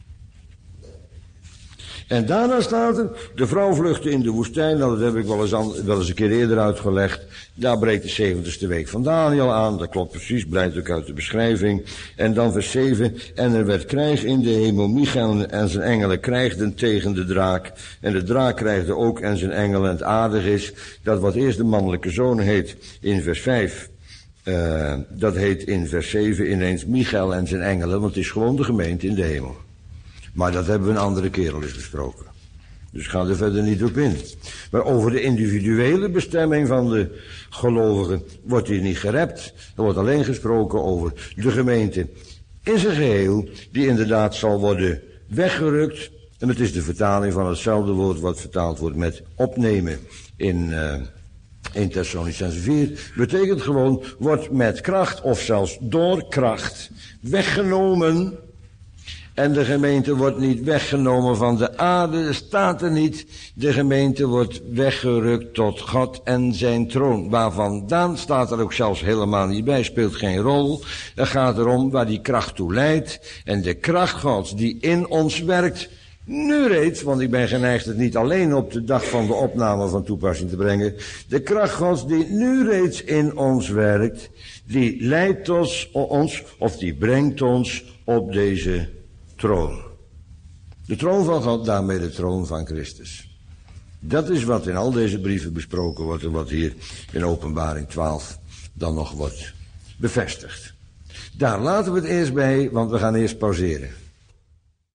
[SPEAKER 1] En daarna staat er, de vrouw vluchtte in de woestijn, nou, dat heb ik wel eens, aan, wel eens een keer eerder uitgelegd. Daar breekt de zeventigste week van Daniel aan, dat klopt precies, blijkt ook uit de beschrijving. En dan vers zeven, en er werd krijg in de hemel, Michael en zijn engelen krijgden tegen de draak. En de draak krijgde ook en zijn engelen. En het aardige is, dat wat eerst de mannelijke zoon heet in vers vijf, uh, dat heet in vers zeven ineens Michael en zijn engelen, want het is gewoon de gemeente in de hemel. Maar dat hebben we een andere keer al eens besproken. Dus ik ga er verder niet op in. Maar over de individuele bestemming van de gelovigen wordt hier niet gerept. Er wordt alleen gesproken over de gemeente in zijn geheel, die inderdaad zal worden weggerukt. En het is de vertaling van hetzelfde woord wat vertaald wordt met opnemen in uh, eerste Thessalonicenzen vier. Betekent gewoon, wordt met kracht of zelfs door kracht weggenomen. En de gemeente wordt niet weggenomen van de aarde, staat er niet. De gemeente wordt weggerukt tot God en zijn troon. Waar vandaan staat er ook zelfs helemaal niet bij, speelt geen rol. Het gaat erom waar die kracht toe leidt. En de kracht Gods die in ons werkt, nu reeds, want ik ben geneigd het niet alleen op de dag van de opname van toepassing te brengen. De kracht Gods die nu reeds in ons werkt, die leidt ons, ons of die brengt ons op deze troon. De troon van God, daarmee de troon van Christus. Dat is wat in al deze brieven besproken wordt en wat hier in Openbaring twaalf dan nog wordt bevestigd. Daar laten we het eerst bij, want we gaan eerst pauzeren.